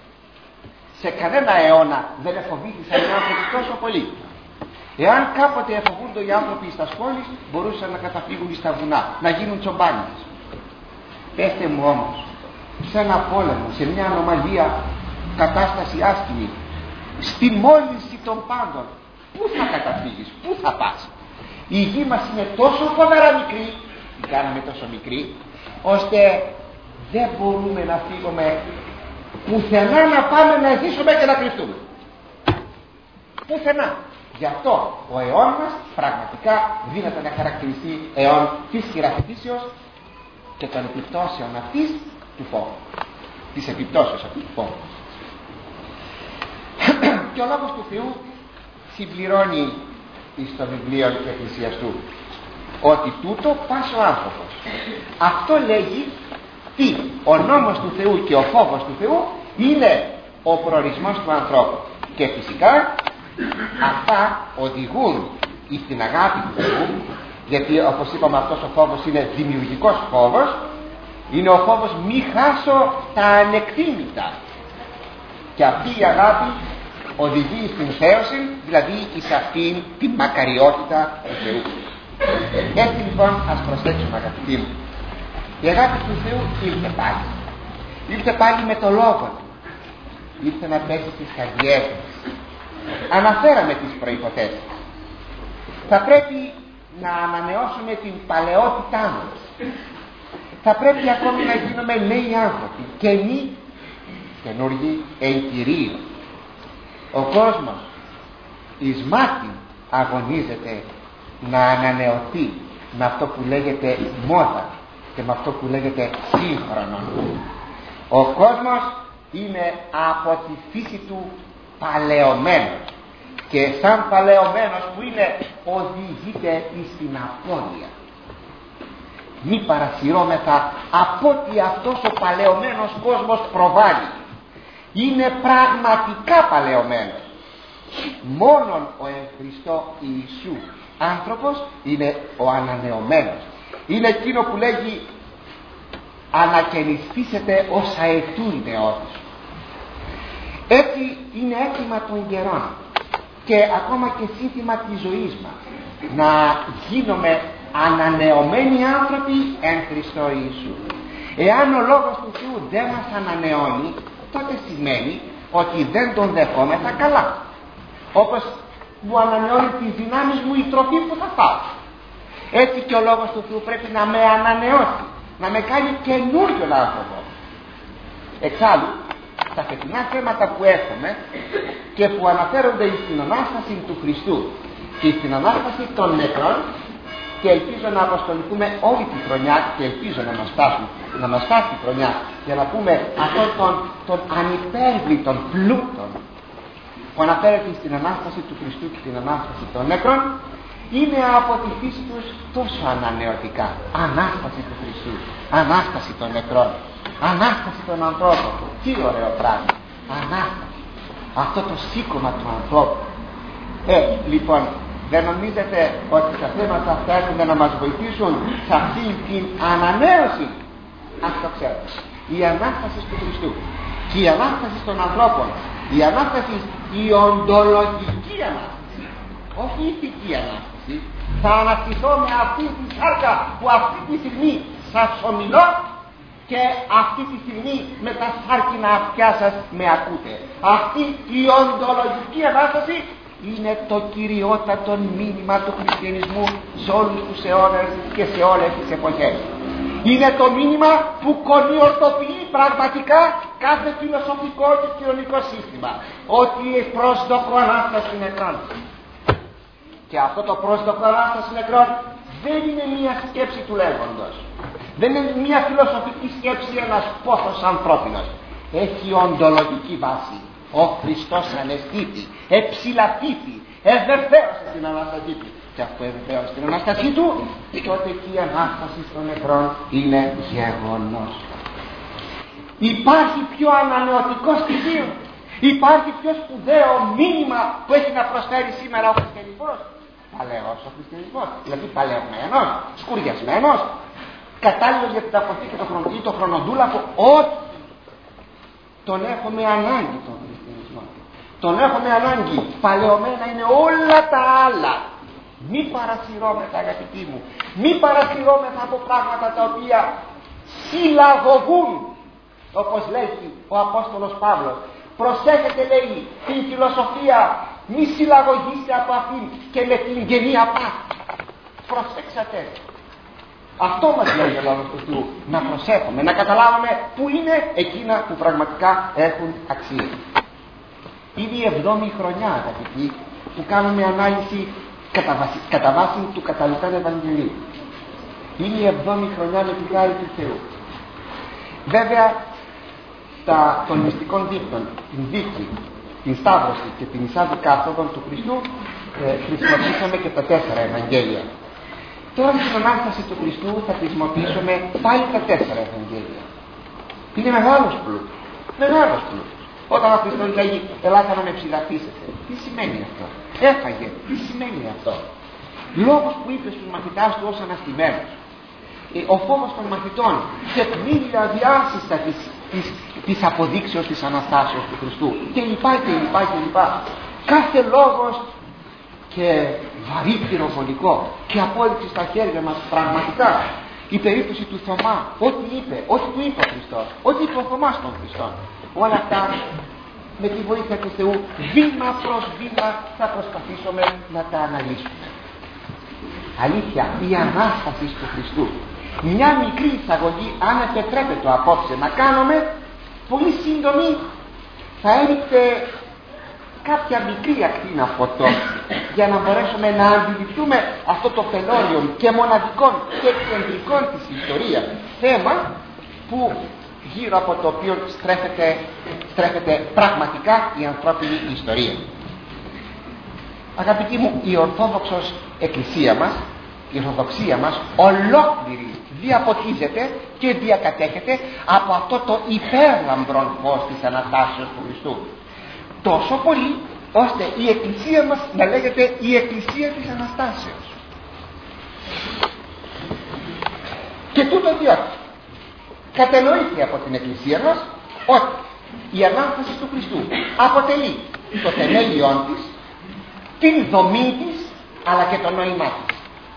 Σε κανένα αιώνα δεν εφοβήθησαν οι άνθρωποι τόσο πολύ. Εάν κάποτε εφοβούνται οι άνθρωποι στα πόλεις, μπορούσαν να καταφύγουν στα βουνά, να γίνουν τσομπάνιδες. Πέστε μου όμως, σε ένα πόλεμο, σε μια ανομαλία, κατάσταση άσχημη, στη μόλυνση των πάντων, πού θα καταφύγεις, πού θα πας? Η γη μας είναι τόσο φοβερά μικρή, την κάναμε τόσο μικρή, ώστε δεν μπορούμε να φύγουμε πουθενά, να πάμε να ζήσουμε και να κρυφτούμε. Πουθενά. Γι' αυτό ο αιών μας πραγματικά δύναται να χαρακτηριστεί αιών της χειραφετήσεως και των επιπτώσεων αυτής του φόβου. Της επιπτώσεως αυτής του φόβου. Και ο λόγος του Θεού συμπληρώνει στο βιβλίο του Εκκλησιαστού ότι τούτο πας ο άνθρωπος. Αυτό λέγει τι? Ο νόμος του Θεού και ο φόβος του Θεού είναι ο προορισμός του ανθρώπου. Και φυσικά αυτά οδηγούν στην αγάπη του Θεού, γιατί όπως είπαμε αυτός ο φόβος είναι δημιουργικός φόβος. Είναι ο φόβος μη χάσω τα ανεκτήμητα. Και αυτή η αγάπη οδηγεί στην θέωση, δηλαδή εις αυτήν την μακαριότητα του Θεού. Έτσι λοιπόν ας προσέξουμε, αγαπητοί μου, η αγάπη του Θεού ήρθε πάλι. Ήρθε πάλι με το λόγο του. Ήρθε να πέσει στις καρδιές μας. Αναφέραμε τις προϋποθέσεις. Θα πρέπει να ανανεώσουμε την παλαιότητά μας. Θα πρέπει ακόμη να γίνουμε νέοι άνθρωποι, καινούργοι εν Κυρίω. Ο κόσμος εις μάτι αγωνίζεται να ανανεωθεί με αυτό που λέγεται μόδα και με αυτό που λέγεται σύγχρονο. Ο κόσμος είναι από τη φύση του παλαιωμένος και σαν παλαιωμένος που είναι οδηγείται στην απώλεια. Μη παρασυρώμεθα από ότι αυτός ο παλαιωμένος κόσμος προβάλλει. Είναι πραγματικά παλαιωμένος. Μόνον ο εν Χριστώ Ιησού άνθρωπος είναι ο ανανεωμένος. Είναι εκείνο που λέγει ανακαινιστήσετε ως αετού νεότης. Έτσι είναι αίτημα των καιρών και ακόμα και σύνθημα της ζωής μας να γίνουμε ανανεωμένοι άνθρωποι εν Χριστώ Ιησού. Εάν ο Λόγος του Θεού δεν μας ανανεώνει, τότε σημαίνει ότι δεν τον δεχόμεθα καλά. Όπως μου ανανεώνει τις δυνάμεις μου η τροφή που θα φάω, έτσι και ο Λόγος του Θεού πρέπει να με ανανεώσει, να με κάνει καινούριο άνθρωπο. Εξάλλου, τα φετινά θέματα που έχουμε και που αναφέρονται στην Ανάσταση του Χριστού και στην Ανάσταση των νεκρών, και ελπίζω να απασχοληθούμε όλη τη χρονιά και ελπίζω να μας φτάσει η χρονιά για να πούμε αυτόν τον ανυπέρβλητον πλούτον που αναφέρεται στην Ανάσταση του Χριστού και την Ανάσταση των νεκρών, είναι από τη φύση τους τόσο ανανεωτικά. Ανάσταση του Χριστού, Ανάσταση των νεκρών, Ανάσταση των ανθρώπων. Τι ωραίο πράγμα! Ανάσταση, αυτό το σήκωμα του ανθρώπου. Λοιπόν, δεν νομίζετε ότι τα θέματα αυτά έρχονται να μας βοηθήσουν σε αυτή την ανανέωση? Ας το ξέρετε. Η Ανάσταση του Χριστού και η Ανάσταση των ανθρώπων, η Ανάσταση, η οντολογική Ανάσταση, όχι η ηθική Ανάσταση. Θα αναστηθώ με αυτή τη σάρκα που αυτή τη στιγμή σας ομιλώ και αυτή τη στιγμή με τα σάρκινα αυτιά σας με ακούτε. Αυτή η οντολογική Ανάσταση είναι το κυριότατο μήνυμα του χριστιανισμού σε όλους τους αιώνες και σε όλες τις εποχές. Είναι το μήνυμα που κονιορτοποιεί πραγματικά κάθε φιλοσοφικό και κοινωνικό σύστημα, ότι πρόσδοκο Ανάσταση νεκρών. Και αυτό το πρόσδοκο Ανάσταση νεκρών δεν είναι μία σκέψη του λέγοντος, δεν είναι μία φιλοσοφική σκέψη, ένας πόθος ανθρώπινος. Έχει οντολογική βάση. Ο Χριστός αναισθήθη, εψηλαφήθη, ευεβαίωσε την Ανάστασή του. Και αφού ευεβαίωσε την Ανάστασή του, τότε και η Ανάσταση των νεκρών είναι γεγονός. Υπάρχει πιο ανανεωτικό στοιχείο, υπάρχει πιο σπουδαίο μήνυμα που έχει να προσφέρει σήμερα ο χριστιανισμός? Παλαιός ο χριστιανισμός, δηλαδή παλαιωμένος, σκουριασμένος, κατάλληλος για την αποθήκη ή το χρονοτούλαφο? Όχι. Τον έχουμε ανάγκη τον χριστιανισμό. Τον έχουμε ανάγκη. Παλαιωμένα είναι όλα τα άλλα. Μη παρασυρώμεθα, αγαπητοί μου. Μη παρασυρώμεθα από πράγματα τα οποία συλλαγωγούν. Όπως λέγει ο Απόστολος Παύλος. Προσέχετε, λέει, την φιλοσοφία. Μη συλλαγωγήστε από αυτήν και με την γενία πάθη. Προσέξατε. Αυτό μας λέει ο Λόγος του Θεού. Να προσέχουμε, να καταλάβουμε που είναι εκείνα που πραγματικά έχουν αξία. Είναι η 7η χρονιά, αγαπητοί, που κάνουμε ανάλυση κατά βάση του Καταλουκάν Ευαγγελίου. Είναι η 7η χρονιά με τη χάρη του Θεού. Βέβαια, των μυστικών δίκτων, την δίκη, την Σταύρωση και την εισάδη κάθοδον του Χριστού, χρησιμοποιήσαμε και τα 4 Ευαγγέλια. Τώρα στην Ανάσταση του Χριστού θα χρησιμοποιήσουμε πάλι τα 4 Ευαγγέλια. Είναι μεγάλος πλούτος. Μεγάλος πλούτος. Όταν ο Χριστός λέγει ελάτε να με ψηλαφίσετε, τι σημαίνει αυτό? Έφαγε, τι σημαίνει αυτό? Λόγος που είπε στους μαθητάς του ως αναστημένος. Ο φόβος των μαθητών τεκμήρια αδιάσυστα της αποδείξεως της Αναστάσεως του Χριστού και λοιπά και λοιπά και λοιπά. Κάθε λόγος και βαρύ πυροβολικό και απόδειξη στα χέρια μας πραγματικά. Η περίπτωση του Θωμά, ό,τι είπε, ό,τι του είπε ο Χριστός, ό,τι είπε ο Θωμάς στον Χριστό, όλα αυτά με τη βοήθεια του Θεού βήμα προς βήμα θα προσπαθήσουμε να τα αναλύσουμε. Αλήθεια, η Ανάσταση του Χριστού, μια μικρή εισαγωγή, αν επιτρέπεται απόψε να κάνουμε, πολύ σύντομη, θα έριχτε κάποια μικρή ακτίνα φωτό για να μπορέσουμε να αντιληφθούμε αυτό το πελώριο και μοναδικό και κεντρικό της ιστορίας θέμα που γύρω από το οποίο στρέφεται πραγματικά η ανθρώπινη ιστορία. Αγαπητοί μου, η Ορθόδοξος Εκκλησία μας, η Ορθοδοξία μας ολόκληρη διαποτίζεται και διακατέχεται από αυτό το υπέρλαμπρον φως της Αναστάσεως του Χριστού. Τόσο πολύ ώστε η Εκκλησία μας να λέγεται η Εκκλησία της Αναστάσεως. Και τούτο διότι κατανοείται από την Εκκλησία μας ότι η Ανάσταση του Χριστού αποτελεί το θεμέλιον της, την δομή της, αλλά και το νόημά της.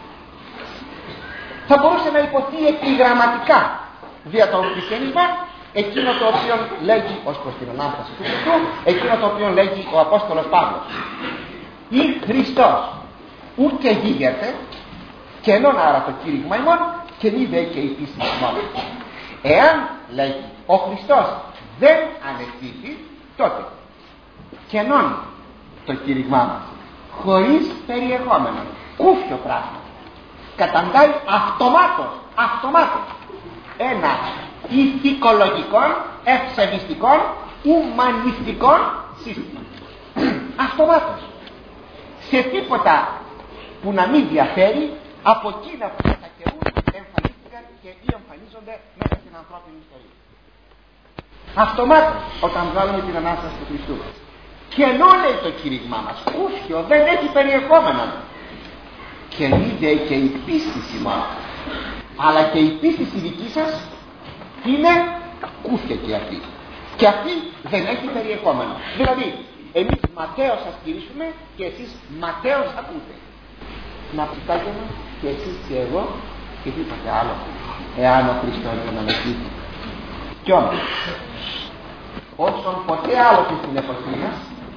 Θα μπορούσε να υποθεί επιγραμματικά δια τον χριστιανισμό εκείνο το οποίο λέγει ως προς την Ανάσταση του Χριστού, εκείνο το οποίο λέγει ο Απόστολος Παύλος. Ή Χριστός ούτε γίγεται, και ενών άρα το κήρυγμα ημών, και μη δε και η πίστη ημών. Εάν λέγει ο Χριστός δεν ανεστήθη, τότε κενών το κήρυγμά μας, χωρίς περιεχόμενο, κούφιο πράγμα, καταντάει αυτομάτως ένα ηθικολογικών, ευσεβιστικών, ουμανιστικών σύστημα. Αυτομάτως. Σε τίποτα που να μην διαφέρει από εκείνα που κατά καιρού εμφανίστηκαν και ή εμφανίζονται μέσα στην ανθρώπινη ιστορία. Αυτομάτως όταν βγάλουμε την Ανάσταση του Χριστού. Και ενώ λέει το κήρυγμά μας, κούφιο, δεν έχει περιεχόμενο. Και λέει και η πίστη ημών. Αλλά και η πίστη η δική σας είναι κούφια και αυτή. Και αυτή δεν έχει περιεχόμενο. Δηλαδή, εμείς Ματθαίος σας κηρύσουμε και εσείς Ματθαίος ακούτε. Να ψητάκουμε και εσείς και εγώ και τίποτε άλλο, εάν ο Χριστός δεν ανεστήθη. Κι όμως, όσον ποτέ άλλο και στην εποχή μας,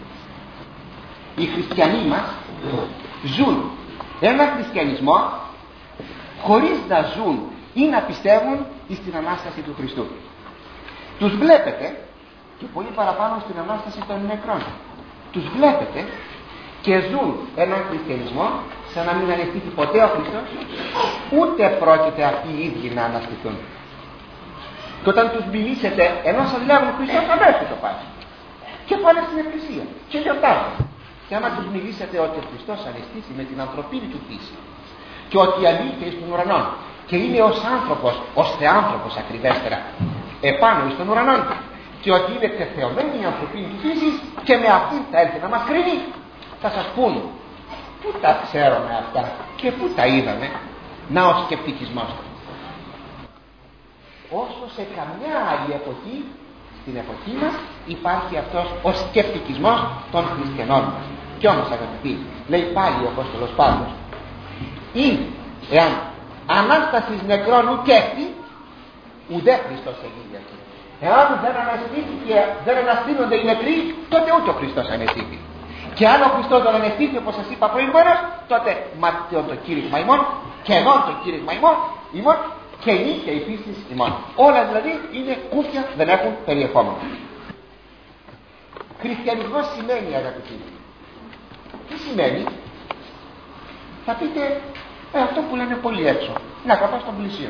οι χριστιανοί μας ζουν ένα χριστιανισμό χωρίς να ζουν ή να πιστεύουν στην Ανάσταση του Χριστού. Τους βλέπετε και πολύ παραπάνω στην Ανάσταση των νεκρών. Τους βλέπετε και ζουν έναν χριστιανισμό σαν να μην ανεστήθη ποτέ ο Χριστός, ούτε πρόκειται αυτοί οι ίδιοι να αναστηθούν. Και όταν τους μιλήσετε, ενώ σας λέγουν Χριστός θα έρθει το πάλι, και πάνε στην Εκκλησία και γιορτάζουν. Και άμα τους μιλήσετε ότι ο Χριστός ανεστήθη με την ανθρωπίνη του φύση και ότι ανήλθε εις τον ουρανό και είναι ως άνθρωπος, ως θεάνθρωπος ακριβέστερα επάνω εις τον ουρανό και ότι είναι τεθεωμένη η ανθρωπίνη του φύση και με αυτήν θα έρθει να μας κρίνει, θα σας πούν πού τα ξέρουμε αυτά και πού τα είδαμε. Να ο σκεπτικισμός του. Όσο σε καμιά άλλη εποχή, στην εποχή μας υπάρχει αυτός ο σκεπτικισμός των χριστιανών μας. Κι όμως αγαπητοί, λέει πάλι ο Απόστολος Παύλος, ή εάν Ανάστασης νεκρών ουκέφτη, ουδέ Χριστός εγίγεται. Εάν δεν αναστήνονται οι νεκροί, τότε ούτε ο Χριστός ανεστήθη. Και αν ο Χριστός δεν ανεστήθη, όπως σας είπα προηγουμένως, τότε ματιών το κήρυγμα ημών, και ενώ το κήρυγμα ημών, και νύχια η πίστη ημών. Όλα δηλαδή είναι κούφια, δεν έχουν περιεχόμενο. Χριστιανισμός σημαίνει, αγαπητοί, τι σημαίνει? Θα πείτε αυτό που λένε πολύ έξω, να αγαπάς τον πλησίον.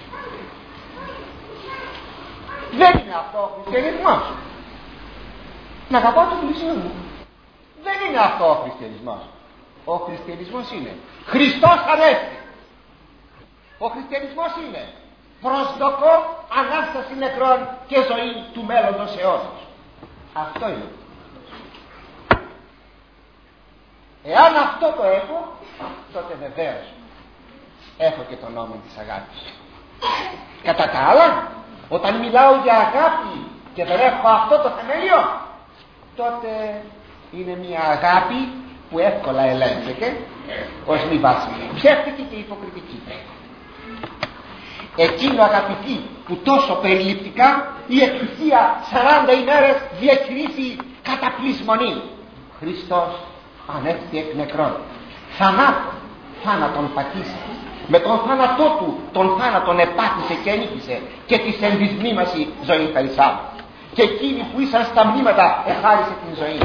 Δεν είναι αυτό ο χριστιανισμός. Να αγαπάω τον πλησίον μου. Δεν είναι αυτό ο χριστιανισμός. Ο χριστιανισμός είναι Χριστός ανέστη. Ο χριστιανισμός είναι προσδοκώ Ανάσταση νεκρών και ζωή του μέλλοντος αιώνος. Αυτό είναι. Εάν αυτό το έχω, τότε βεβαίως έχω και τον νόμο της αγάπης. Κατά τα άλλα, όταν μιλάω για αγάπη και δεν έχω αυτό το θεμέλιο, τότε είναι μια αγάπη που εύκολα ελέγχεται ως μη βάσιμη, ψεύτικη και υποκριτική. Εκείνο, αγαπητοί, που τόσο περιληπτικά η Εκκλησία 40 ημέρες διακηρύσει κατά πλεισμονή: Χριστός ανέστη εκ νεκρών, θάνατον πατήσει, με τον θάνατό του τον θάνατον επάτησε και νίκησε, και της εν της μνήμαση ζωή χαρισάμε, και εκείνοι που ήσαν στα μνήματα εχάρισε την ζωή.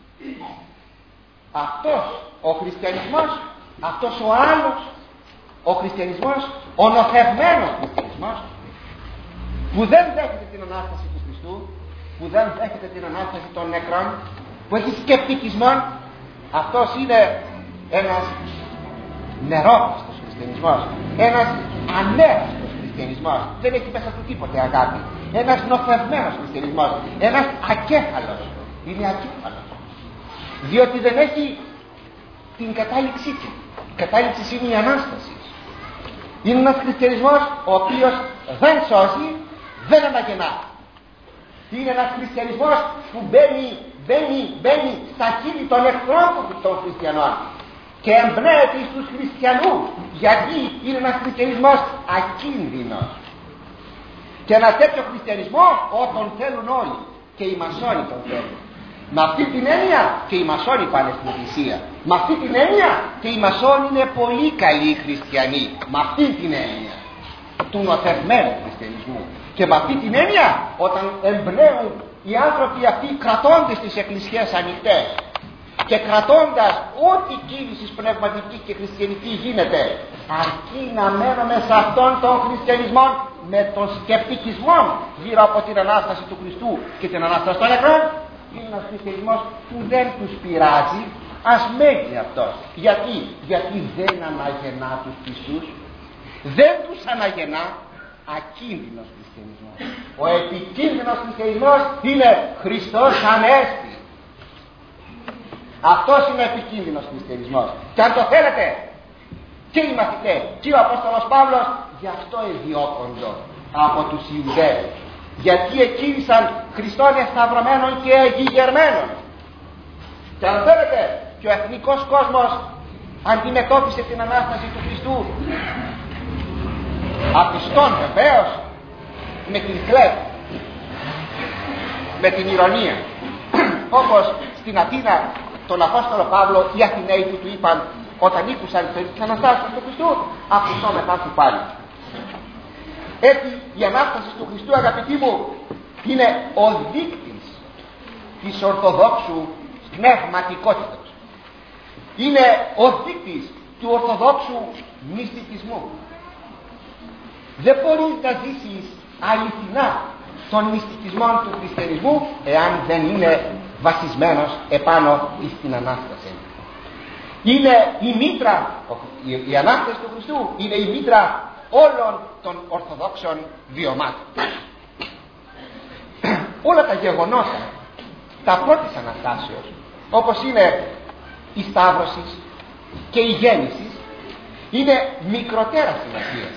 Αυτός ο χριστιανισμός, αυτός ο άλλος ο χριστιανισμός, ο νοθευμένος χριστιανισμός, που δεν δέχεται την Ανάσταση του Χριστού, που δεν δέχεται την Ανάσταση των νεκρών, που έχει σκεπτικισμό, αυτός είναι ένας νερόπαστος χριστιανισμός, ένας ανέραστος χριστιανισμός, δεν έχει μέσα του τίποτε αγάπη, ένας νοθευμένος χριστιανισμός, ένας ακέφαλος, είναι ακέφαλος, διότι δεν έχει την κατάληξή του. Η κατάληξη είναι η Ανάσταση. Είναι ένας χριστιανισμός ο οποίος δεν σώζει, δεν αναγεννά. Είναι ένας χριστιανισμός που μπαίνει στα χείλη των εχθρών των χριστιανών και εμπνέεται στους χριστιανούς, γιατί είναι ένας χριστιανισμός ακίνδυνος. Και ένα τέτοιο χριστιανισμό όταν θέλουν όλοι, και οι μασόνοι τον θέλουν. Με αυτή την έννοια και οι μασόνοι πάνε στην Εκκλησία. Με αυτή την έννοια και οι μασόνοι είναι πολύ καλοί χριστιανοί. Με αυτή την έννοια του νοθευμένου χριστιανισμού. Και με αυτή την έννοια όταν εμπνέουν οι άνθρωποι αυτοί κρατώντας τις εκκλησίες ανοιχτές και κρατώντας ό,τι κίνηση πνευματική και χριστιανική γίνεται, αρκεί να μένουμε σε αυτόν τον χριστιανισμό με τον σκεπτικισμό γύρω από την Ανάσταση του Χριστού και την Ανάσταση των νεκρών. Είναι ένας χριστιανισμός που δεν τους πειράζει, ας μένει αυτός. Γιατί δεν αναγεννά τους πιστούς, δεν τους αναγεννά. Ακίνδυνος χριστιανισμός. Ο επικίνδυνος χριστιανισμός είναι Χριστός ανέστη. Αυτός είναι ο επικίνδυνος χριστιανισμός. Και αν το θέλετε, και οι μαθητές και ο Απόστολος Παύλος γι' αυτό εδιώκοντο από τους Ιουδαίους, γιατί εκήρυσαν Χριστόν εσταυρωμένον και εγηγερμένον. Και αν θέλετε, και ο εθνικός κόσμος αντιμετώπισε την Ανάσταση του Χριστού απιστών βεβαίως, με την κλέπη, με την ηρωνία. Όπως στην Αθήνα τον Απόστολο Παύλο οι Αθηναίοι του είπαν όταν ήκουσαν τις Αναστάσεις του Χριστού, αυτό μετά του πάλι. Έτσι η Ανάσταση του Χριστού, αγαπητοί μου, είναι ο δείκτης της ορθοδόξου πνευματικότητας. Είναι ο δείκτης του ορθοδόξου μυστικισμού. Δεν μπορείς να ζήσεις αληθινά των μυστικισμών του χριστιανισμού εάν δεν είναι βασισμένος επάνω στην Ανάσταση. Είναι η μήτρα, η Ανάσταση του Χριστού είναι η μήτρα όλων των ορθοδόξων βιωμάτων. Όλα τα γεγονότα τα πρώτης Αναστάσεως, όπως είναι η Σταύρωση και η Γέννηση, είναι μικροτέρα σημασίας,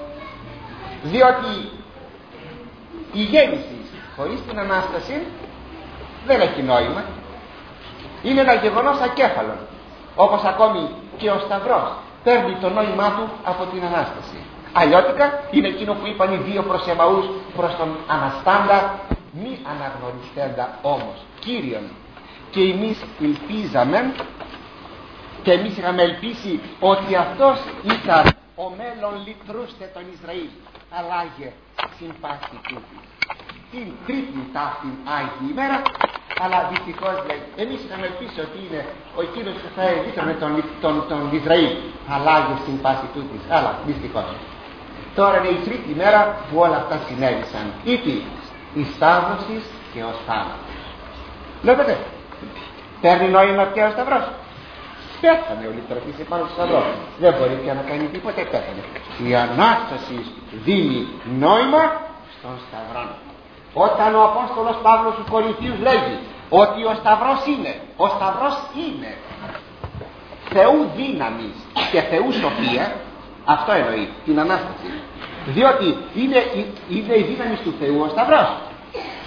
διότι η Γέννηση χωρίς την Ανάσταση δεν έχει νόημα, είναι ένα γεγονός ακέφαλο, όπως ακόμη και ο Σταυρός παίρνει το νόημά του από την Ανάσταση. Αλλιώτικα είναι εκείνο που είπαν οι δύο προς Εμαούς προς τον Αναστάντα, μη αναγνωριστέντα όμως Κύριον. Και εμείς ελπίζαμε και εμείς είχαμε ελπίσει ότι αυτός ήταν ο μέλλον λυτρούστε τον Ισραήλ, αλλάγε συμπάστη τούτη την τρίτη ταύτην Άγιη ημέρα, αλλά δυστυχώς λέει εμείς είχαμε ελπίσει ότι είναι ο εκείνος που θα ελύσαμε τον Ισραήλ, αλλάγε συμπάστη τούτη, αλλά δυστυχώς τώρα είναι η τρίτη μέρα που όλα αυτά συνέβησαν, ήτι η Σταύρωση και ο θάνατος. Βλέπετε, παίρνει νόημα πια ο Σταυρός. Πέθανε ο λυτρωτής επάνω στο Σταυρό, δεν μπορεί πια να κάνει τίποτε, πέθανε. Η Ανάσταση δίνει νόημα στον Σταυρό. Όταν ο Απόστολος Παύλος του Κορινθίους λέγει ότι ο Σταυρός είναι Θεού δύναμης και Θεού σοφία, αυτό εννοεί την Ανάσταση, διότι είναι η δύναμη του Θεού ο Σταυρός.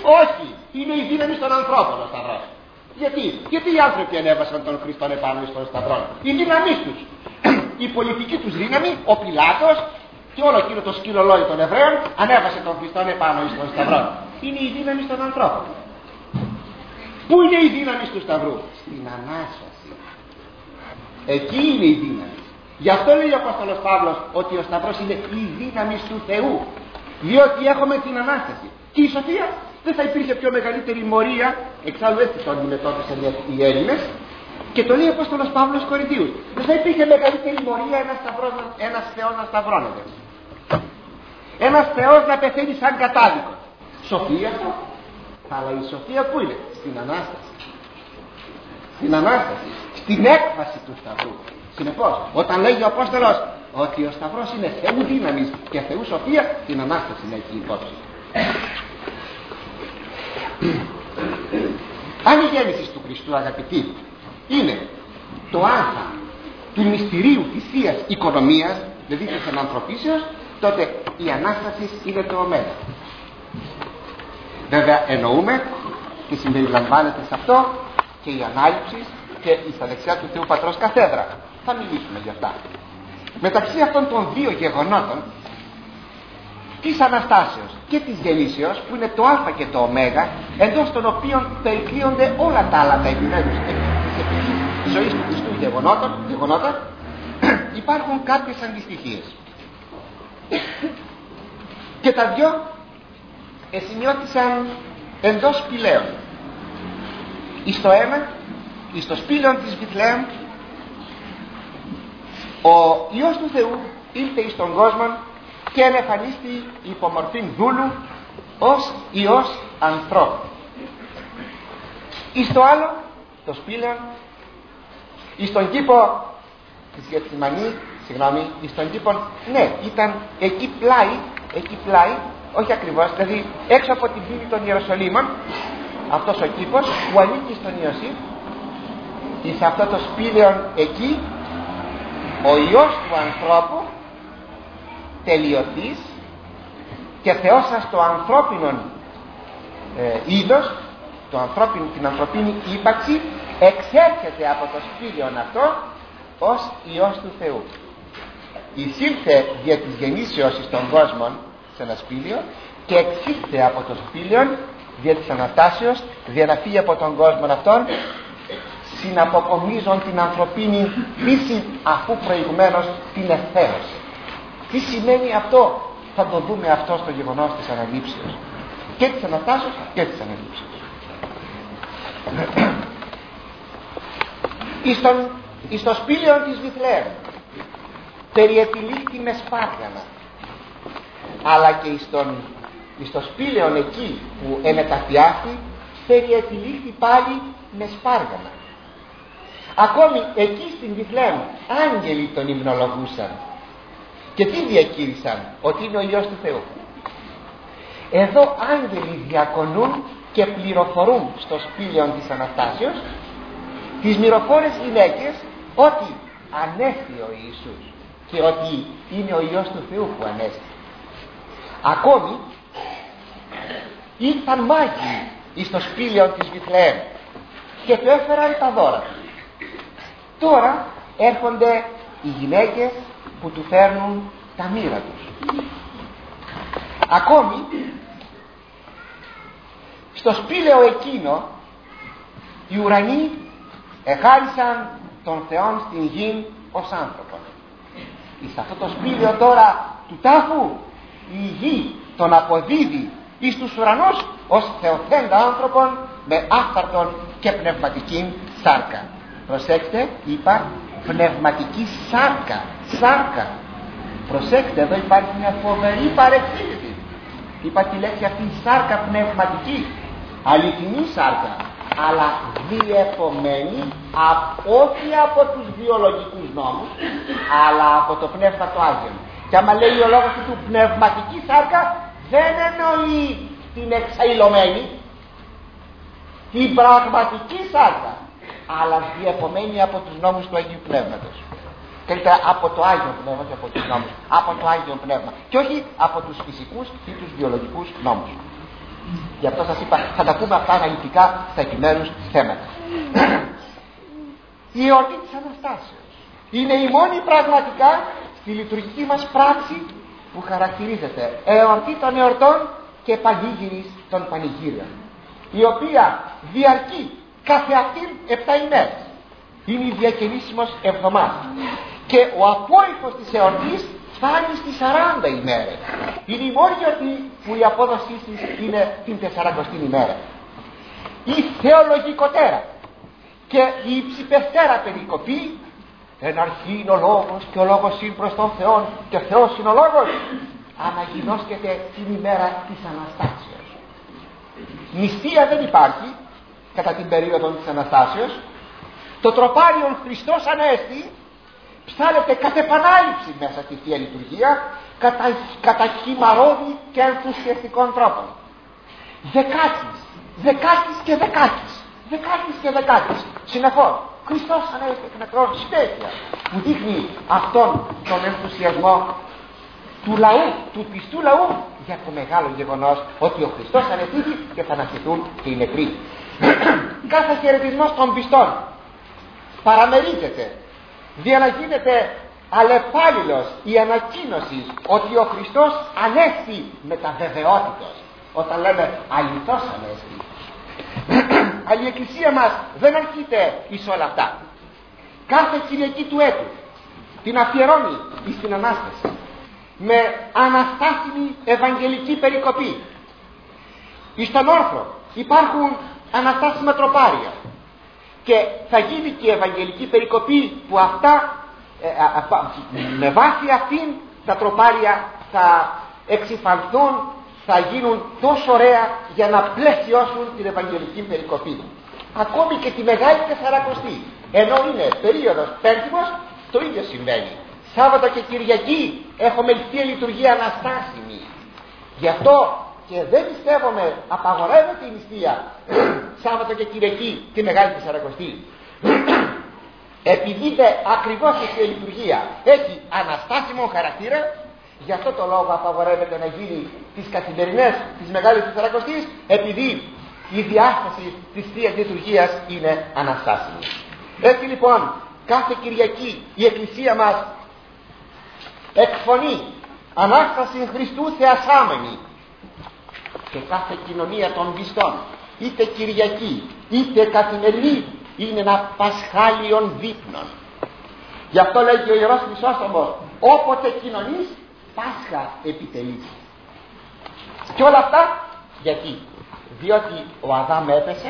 Όχι, είναι η δύναμη των ανθρώπων ο σταυρός. Γιατί οι άνθρωποι ανέβασαν τον Χριστόν επάνω στον σταυρό? Η δύναμή τους, η πολιτική τους δύναμη, ο Πιλάτος και όλο εκείνο το σκυλολόι των Εβραίων ανέβασε τον Χριστόν επάνω στον σταυρό. Είναι η δύναμη των ανθρώπων. Πού είναι η δύναμη του σταυρού? Στην Ανάσταση. Εκεί είναι η δύναμη. Γι' αυτό λέει ο Απόστολος Παύλος ότι ο σταυρός είναι η δύναμη του Θεού. Διότι έχουμε την Ανάσταση. Και η σοφία, δεν θα υπήρχε πιο μεγαλύτερη μορία, εξάλλου έτσι το αντιμετώπισαν οι Έλληνες, και το λέει ο Απόστολος Παύλος Κορινθίους. Δεν θα υπήρχε μεγαλύτερη μορία ένας Θεός να σταυρώνεται. Ένας Θεός να πεθαίνει σαν κατάδικο. Σοφία αυτό. Αλλά η σοφία πού είναι? Στην Ανάσταση. Στην Ανάσταση. Στην έκβαση του σταυρού. Συνεπώς, όταν λέγει ο Απόστολος ότι ο σταυρός είναι Θεού δύναμης και Θεού σοφία, την Ανάσταση είναι εκεί υπόψη. Αν η γέννηση του Χριστού, αγαπητοί, είναι το α του μυστηρίου της Θείας οικονομίας, δηλαδή της ενανθρωπίσεως, τότε η Ανάσταση είναι το ω. Βέβαια εννοούμε και συμπεριλαμβάνεται σε αυτό και η ανάληψη και στα δεξιά του Θεού Πατρός καθέδρα. Θα μιλήσουμε για αυτά. Μεταξύ αυτών των δύο γεγονότων, της Αναστάσεως και της Γεννήσεως, που είναι το α και το ω, εντός των οποίων περικλείονται όλα τα άλλα τα επιμέρους της ζωής του Χριστού γεγονότα, υπάρχουν κάποιες αντιστοιχίες. Και τα δυο εσημειώτησαν εντός σπηλαίων. Εις το ένα, εις το σπήλαιον της Βιθλεέμ, ο Υιός του Θεού ήλθε εις τον κόσμο και εμφανίστη υπό μορφήν δούλου ως Υιός ανθρώπου. Εις το άλλο, το σπήλαιον, εις τον κήπο της Γεθσιμανή, εις τον κήπο, ναι, ήταν εκεί πλάι, όχι ακριβώς, δηλαδή έξω από την πύλη των Ιεροσολύμων, αυτός ο κήπος που ανήκει στον Ιωσήφ, εις αυτό το σπήλαιον εκεί, ο Υιός του ανθρώπου, τελειωτής και Θεός το ανθρώπινον είδος, την ανθρωπίνη ύπαρξη, εξέρχεται από το σπήλαιον αυτό ως Υιός του Θεού. Εισήλθε δια της γεννήσεως εις των κόσμων σε ένα σπήλαιο και εξήλθε από το σπήλαιον δια της Αναστάσεως, δια να φύγει από τον κόσμο αυτόν, συναποκομίζον την ανθρωπίνη φύση, αφού προηγουμένως την ευθέωσε. Τι σημαίνει αυτό? Θα το δούμε αυτό στο γεγονός της Αναλήψεως, και της Αναστάσεως και της Αναλήψεως. Εις το σπήλαιο της Βιθλεέμ περιετυλίχθη με σπάργανα, αλλά και εις το σπήλαιο εκεί που εμεταφιάστη περιετυλίχθη πάλι με σπάργανα. Ακόμη εκεί στην Βιθλεέμ άγγελοι τον υμνολογούσαν. Και τι διακήρυσαν? Ότι είναι ο Υιός του Θεού. Εδώ άγγελοι διακονούν και πληροφορούν στο σπήλαιο της Αναστάσεως τις μυροφόρες γυναίκες ότι ανέστη ο Ιησούς και ότι είναι ο Υιός του Θεού που ανέστη. Ακόμη ήρθαν μάγοι εις το σπήλαιο της Βιθλεέμ και του έφεραν τα δώρα. Τώρα έρχονται οι γυναίκες που του φέρνουν τα μοίρα τους. Ακόμη στο σπήλαιο εκείνο οι ουρανοί εχάρισαν τον Θεόν στην γη ως άνθρωπο. Εις αυτό το σπήλαιο τώρα του τάφου η γη τον αποδίδει εις τους ουρανούς ως θεοθέντα άνθρωπον με άφθαρτον και πνευματική σάρκα. Προσέξτε, είπα πνευματική σάρκα. Προσέξτε, εδώ υπάρχει μια φοβερή παρεξήγηση. Είπα τη λέξη αυτή σάρκα πνευματική, αληθινή σάρκα, αλλά διεπομένη όχι από τους βιολογικούς νόμους, αλλά από το Πνεύμα το Άγιο. Και άμα λέει ο λόγος του πνευματική σάρκα, δεν εννοεί την εξαϊλωμένη, την πραγματική σάρκα, αλλά διεπομένη από τους νόμους του Αγίου Πνεύματος. Καλύτερα από το Άγιο Πνεύμα και από τους νόμους. Από το Άγιο Πνεύμα. Και όχι από τους φυσικούς ή τους βιολογικούς νόμους. Γι' αυτό σας είπα, θα τα πούμε αυτά αναλυτικά στα επιμέρους θέματα. Η εορτή της Αναστάσεως είναι η μόνη πραγματικά στη λειτουργική μας πράξη που χαρακτηρίζεται εορτή των εορτών και πανήγυρης των πανηγύριων, η οποία διαρκεί κάθε αυτήν 7 ημέρες. Είναι η διακαινήσιμος εβδομάδα και ο απόϊχος της εορτής φτάνει στις 40 ημέρες. Είναι η μόνη εορτή που η απόδοσή της είναι την 40η ημέρα. Η θεολογικοτέρα και η υψηπευτέρα περικοπή, εν αρχή είναι ο λόγος και ο λόγος είναι προς τον Θεό και ο Θεός είναι ο λόγος, αναγινώσκεται την ημέρα της Αναστάσεως. Νηστεία δεν υπάρχει κατά την περίοδο της Αναστάσεως. Το τροπάριον Χριστός Ανέστη ψάλεται κατ' επανάληψη μέσα στη Θεία Λειτουργία κατά χυμαρόδη και ενθουσιαστικών τρόπων. Δεκάκης και δεκάκης συνεχώς Χριστός Ανέστη εκ νεκρών, συνέχεια, που δείχνει αυτόν τον ενθουσιασμό του λαού, του πιστού λαού, για το μεγάλο γεγονός ότι ο Χριστός ανετήθη και θα αναστηθούν και οι νεκροί. Κάθε χαιρετισμός των πιστών παραμερίζεται, δια να γίνεται αλλεπάλληλος η ανακοίνωση ότι ο Χριστός ανέστη με τα βεβαιότητος. Όταν λέμε αληθώς ανέστη, αλλά η Εκκλησία μας δεν αρχείται εις όλα αυτά. Κάθε Κυριακή του έτου την αφιερώνει στην Ανάσταση με αναστάσιμη ευαγγελική περικοπή. Εις τον όρθρο υπάρχουν αναστάσιμα τροπάρια και θα γίνει και η ευαγγελική περικοπή που αυτά με βάση αυτήν τα τροπάρια θα εξυφανθούν, θα γίνουν τόσο ωραία για να πλαισιώσουν την ευαγγελική περικοπή. Ακόμη και τη Μεγάλη Τεσσαρακοστή, ενώ είναι περίοδος Πέμπτημος, το ίδιο συμβαίνει. Σάββατο και Κυριακή έχουμε Θεία Λειτουργία αναστάσιμη. Γι' αυτό και δεν πιστεύουμε απαγορεύεται η νηστεία Σάββατο και Κυριακή τη Μεγάλη Τεσσαρακοστή. Επειδή ακριβώς η Θεία Λειτουργία έχει αναστάσιμο χαρακτήρα, γι' αυτό το λόγο απαγορεύεται να γίνει τις καθημερινές της Μεγάλης Τεσσαρακοστής, επειδή η διάσταση της Θείας Λειτουργίας είναι αναστάσιμη. Έτσι λοιπόν κάθε Κυριακή η Εκκλησία μας εκφωνεί Ανάσταση Χριστού θεασάμενη, και κάθε κοινωνία των πιστών, είτε Κυριακή είτε καθημερινή, είναι ένα πασχάλιον δείπνον. Γι' αυτό λέγει ο Ιερός Χρυσόστομος, όποτε κοινωνείς Πάσχα επιτελείς. Και όλα αυτά γιατί? Διότι ο Αδάμ έπεσε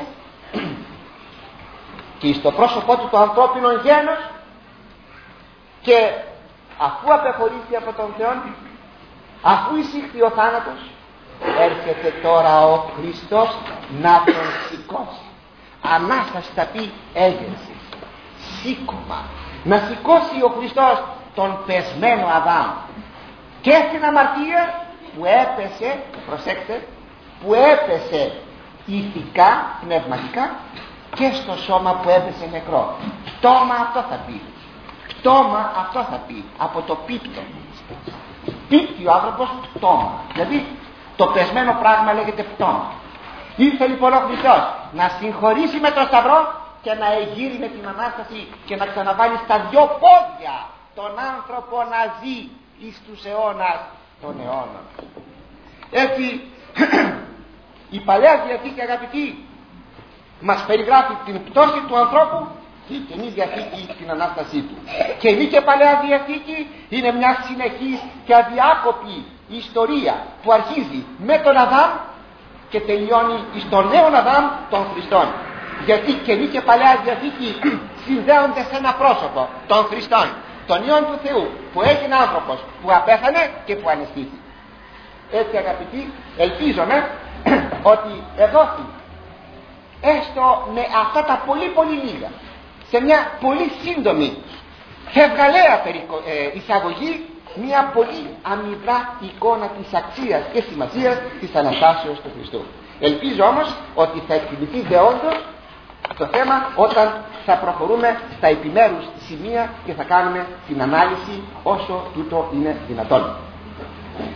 και στο πρόσωπό του το ανθρώπινο γένος, και αφού απεχωρήσει από τον Θεό, αφού εισήχθη ο θάνατος, έρχεται τώρα ο Χριστός να τον σηκώσει. Ανάσταση θα πει έγερση, σήκωμα. Να σηκώσει ο Χριστός τον πεσμένο Αδάμ και στην αμαρτία που έπεσε, προσέξτε, που έπεσε ηθικά, πνευματικά, και στο σώμα που έπεσε νεκρό. Πτώμα αυτό θα πει. Πτώμα αυτό θα πει. Από το πίπτο. Πίπτει ο άνθρωπος πτώμα. Δηλαδή το πεσμένο πράγμα λέγεται πτώμα. Ήρθε λοιπόν ο Χριστός να συγχωρήσει με τον Σταυρό και να εγείρει με την Ανάσταση και να ξαναβάλει στα δυο πόδια τον άνθρωπο να ζει εις τους αιώνας των αιώνων. Έτσι η Παλαιά Διαθήκη, αγαπητοί, μας περιγράφει την πτώση του ανθρώπου και η Καινή Διαθήκη την Ανάστασή του. Και η και Παλαιά Διαθήκη είναι μια συνεχής και αδιάκοπη ιστορία που αρχίζει με τον Αδάμ και τελειώνει στον νέον Αδάμ των Χριστών. Γιατί Καινή και Παλαιά Διαθήκη συνδέονται σε ένα πρόσωπο, των Χριστών, τον Υιόν του Θεού, που έγινε άνθρωπος, που απέθανε και που αναισθήθη. Έτσι, αγαπητοί, ελπίζομαι ότι εδώ έστω με αυτά τα πολύ λίγα, σε μια πολύ σύντομη φευγαλαία εισαγωγή, μια πολύ αμοιβρά εικόνα της αξίας και σημασίας της Αναστάσεως του Χριστού. Ελπίζω όμως ότι θα εκτιμηθεί δεόντως το θέμα όταν θα προχωρούμε στα επιμέρους σημεία και θα κάνουμε την ανάλυση όσο τούτο είναι δυνατόν.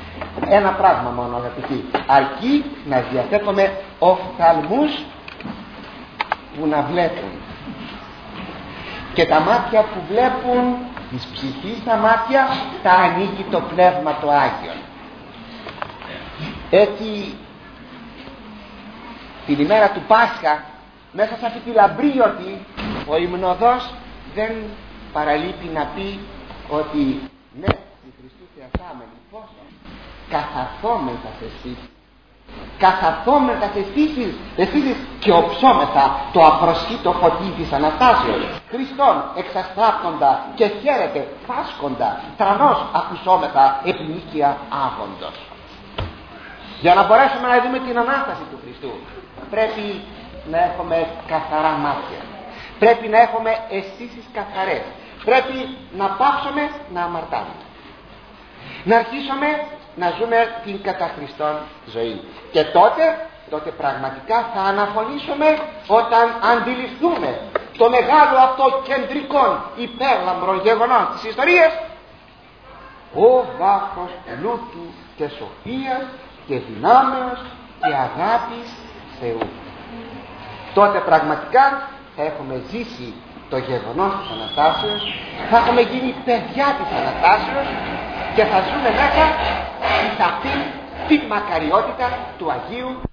ένα πράγμα μόνο, αγαπητοί. Αρκεί να διαθέτουμε οφθαλμούς που να βλέπουν. Και τα μάτια που βλέπουν, της ψυχής τα μάτια, τα ανοίγει το Πνεύμα το Άγιον. Έτσι την ημέρα του Πάσχα, μέσα σε αυτή τη λαμπρίωτη, ο υμνοδός δεν παραλείπει να πει ότι ναι, η Χριστού θεασάμενη πόσο καθαρθόμεθα σε αισθήσεις και οψόμεθα το απροσχήτω φωτί της Αναστάσεως. Χριστόν εξαστράπτοντα και χαίρεται φάσκοντα, τρανός ακουσόμεθα επινίκεια άγοντος. Για να μπορέσουμε να δούμε την Ανάσταση του Χριστού, πρέπει να έχουμε καθαρά μάτια, πρέπει να έχουμε αισθήσεις καθαρές, πρέπει να πάψουμε να αμαρτάνουμε, να αρχίσουμε να ζούμε την κατά Χριστόν ζωή. Και τότε πραγματικά θα αναφωνήσουμε όταν αντιληφθούμε το μεγάλο αυτό κεντρικό υπέρλαμπρο γεγονός της ιστορίας, ο βάθος πλούτου και σοφίας και δυνάμεως και αγάπης Θεού. Τότε πραγματικά θα έχουμε ζήσει το γεγονός της Αναστάσεως, θα έχουμε γίνει παιδιά της Αναστάσεως και θα ζούμε μέσα σε αυτήν την μακαριότητα του Αγίου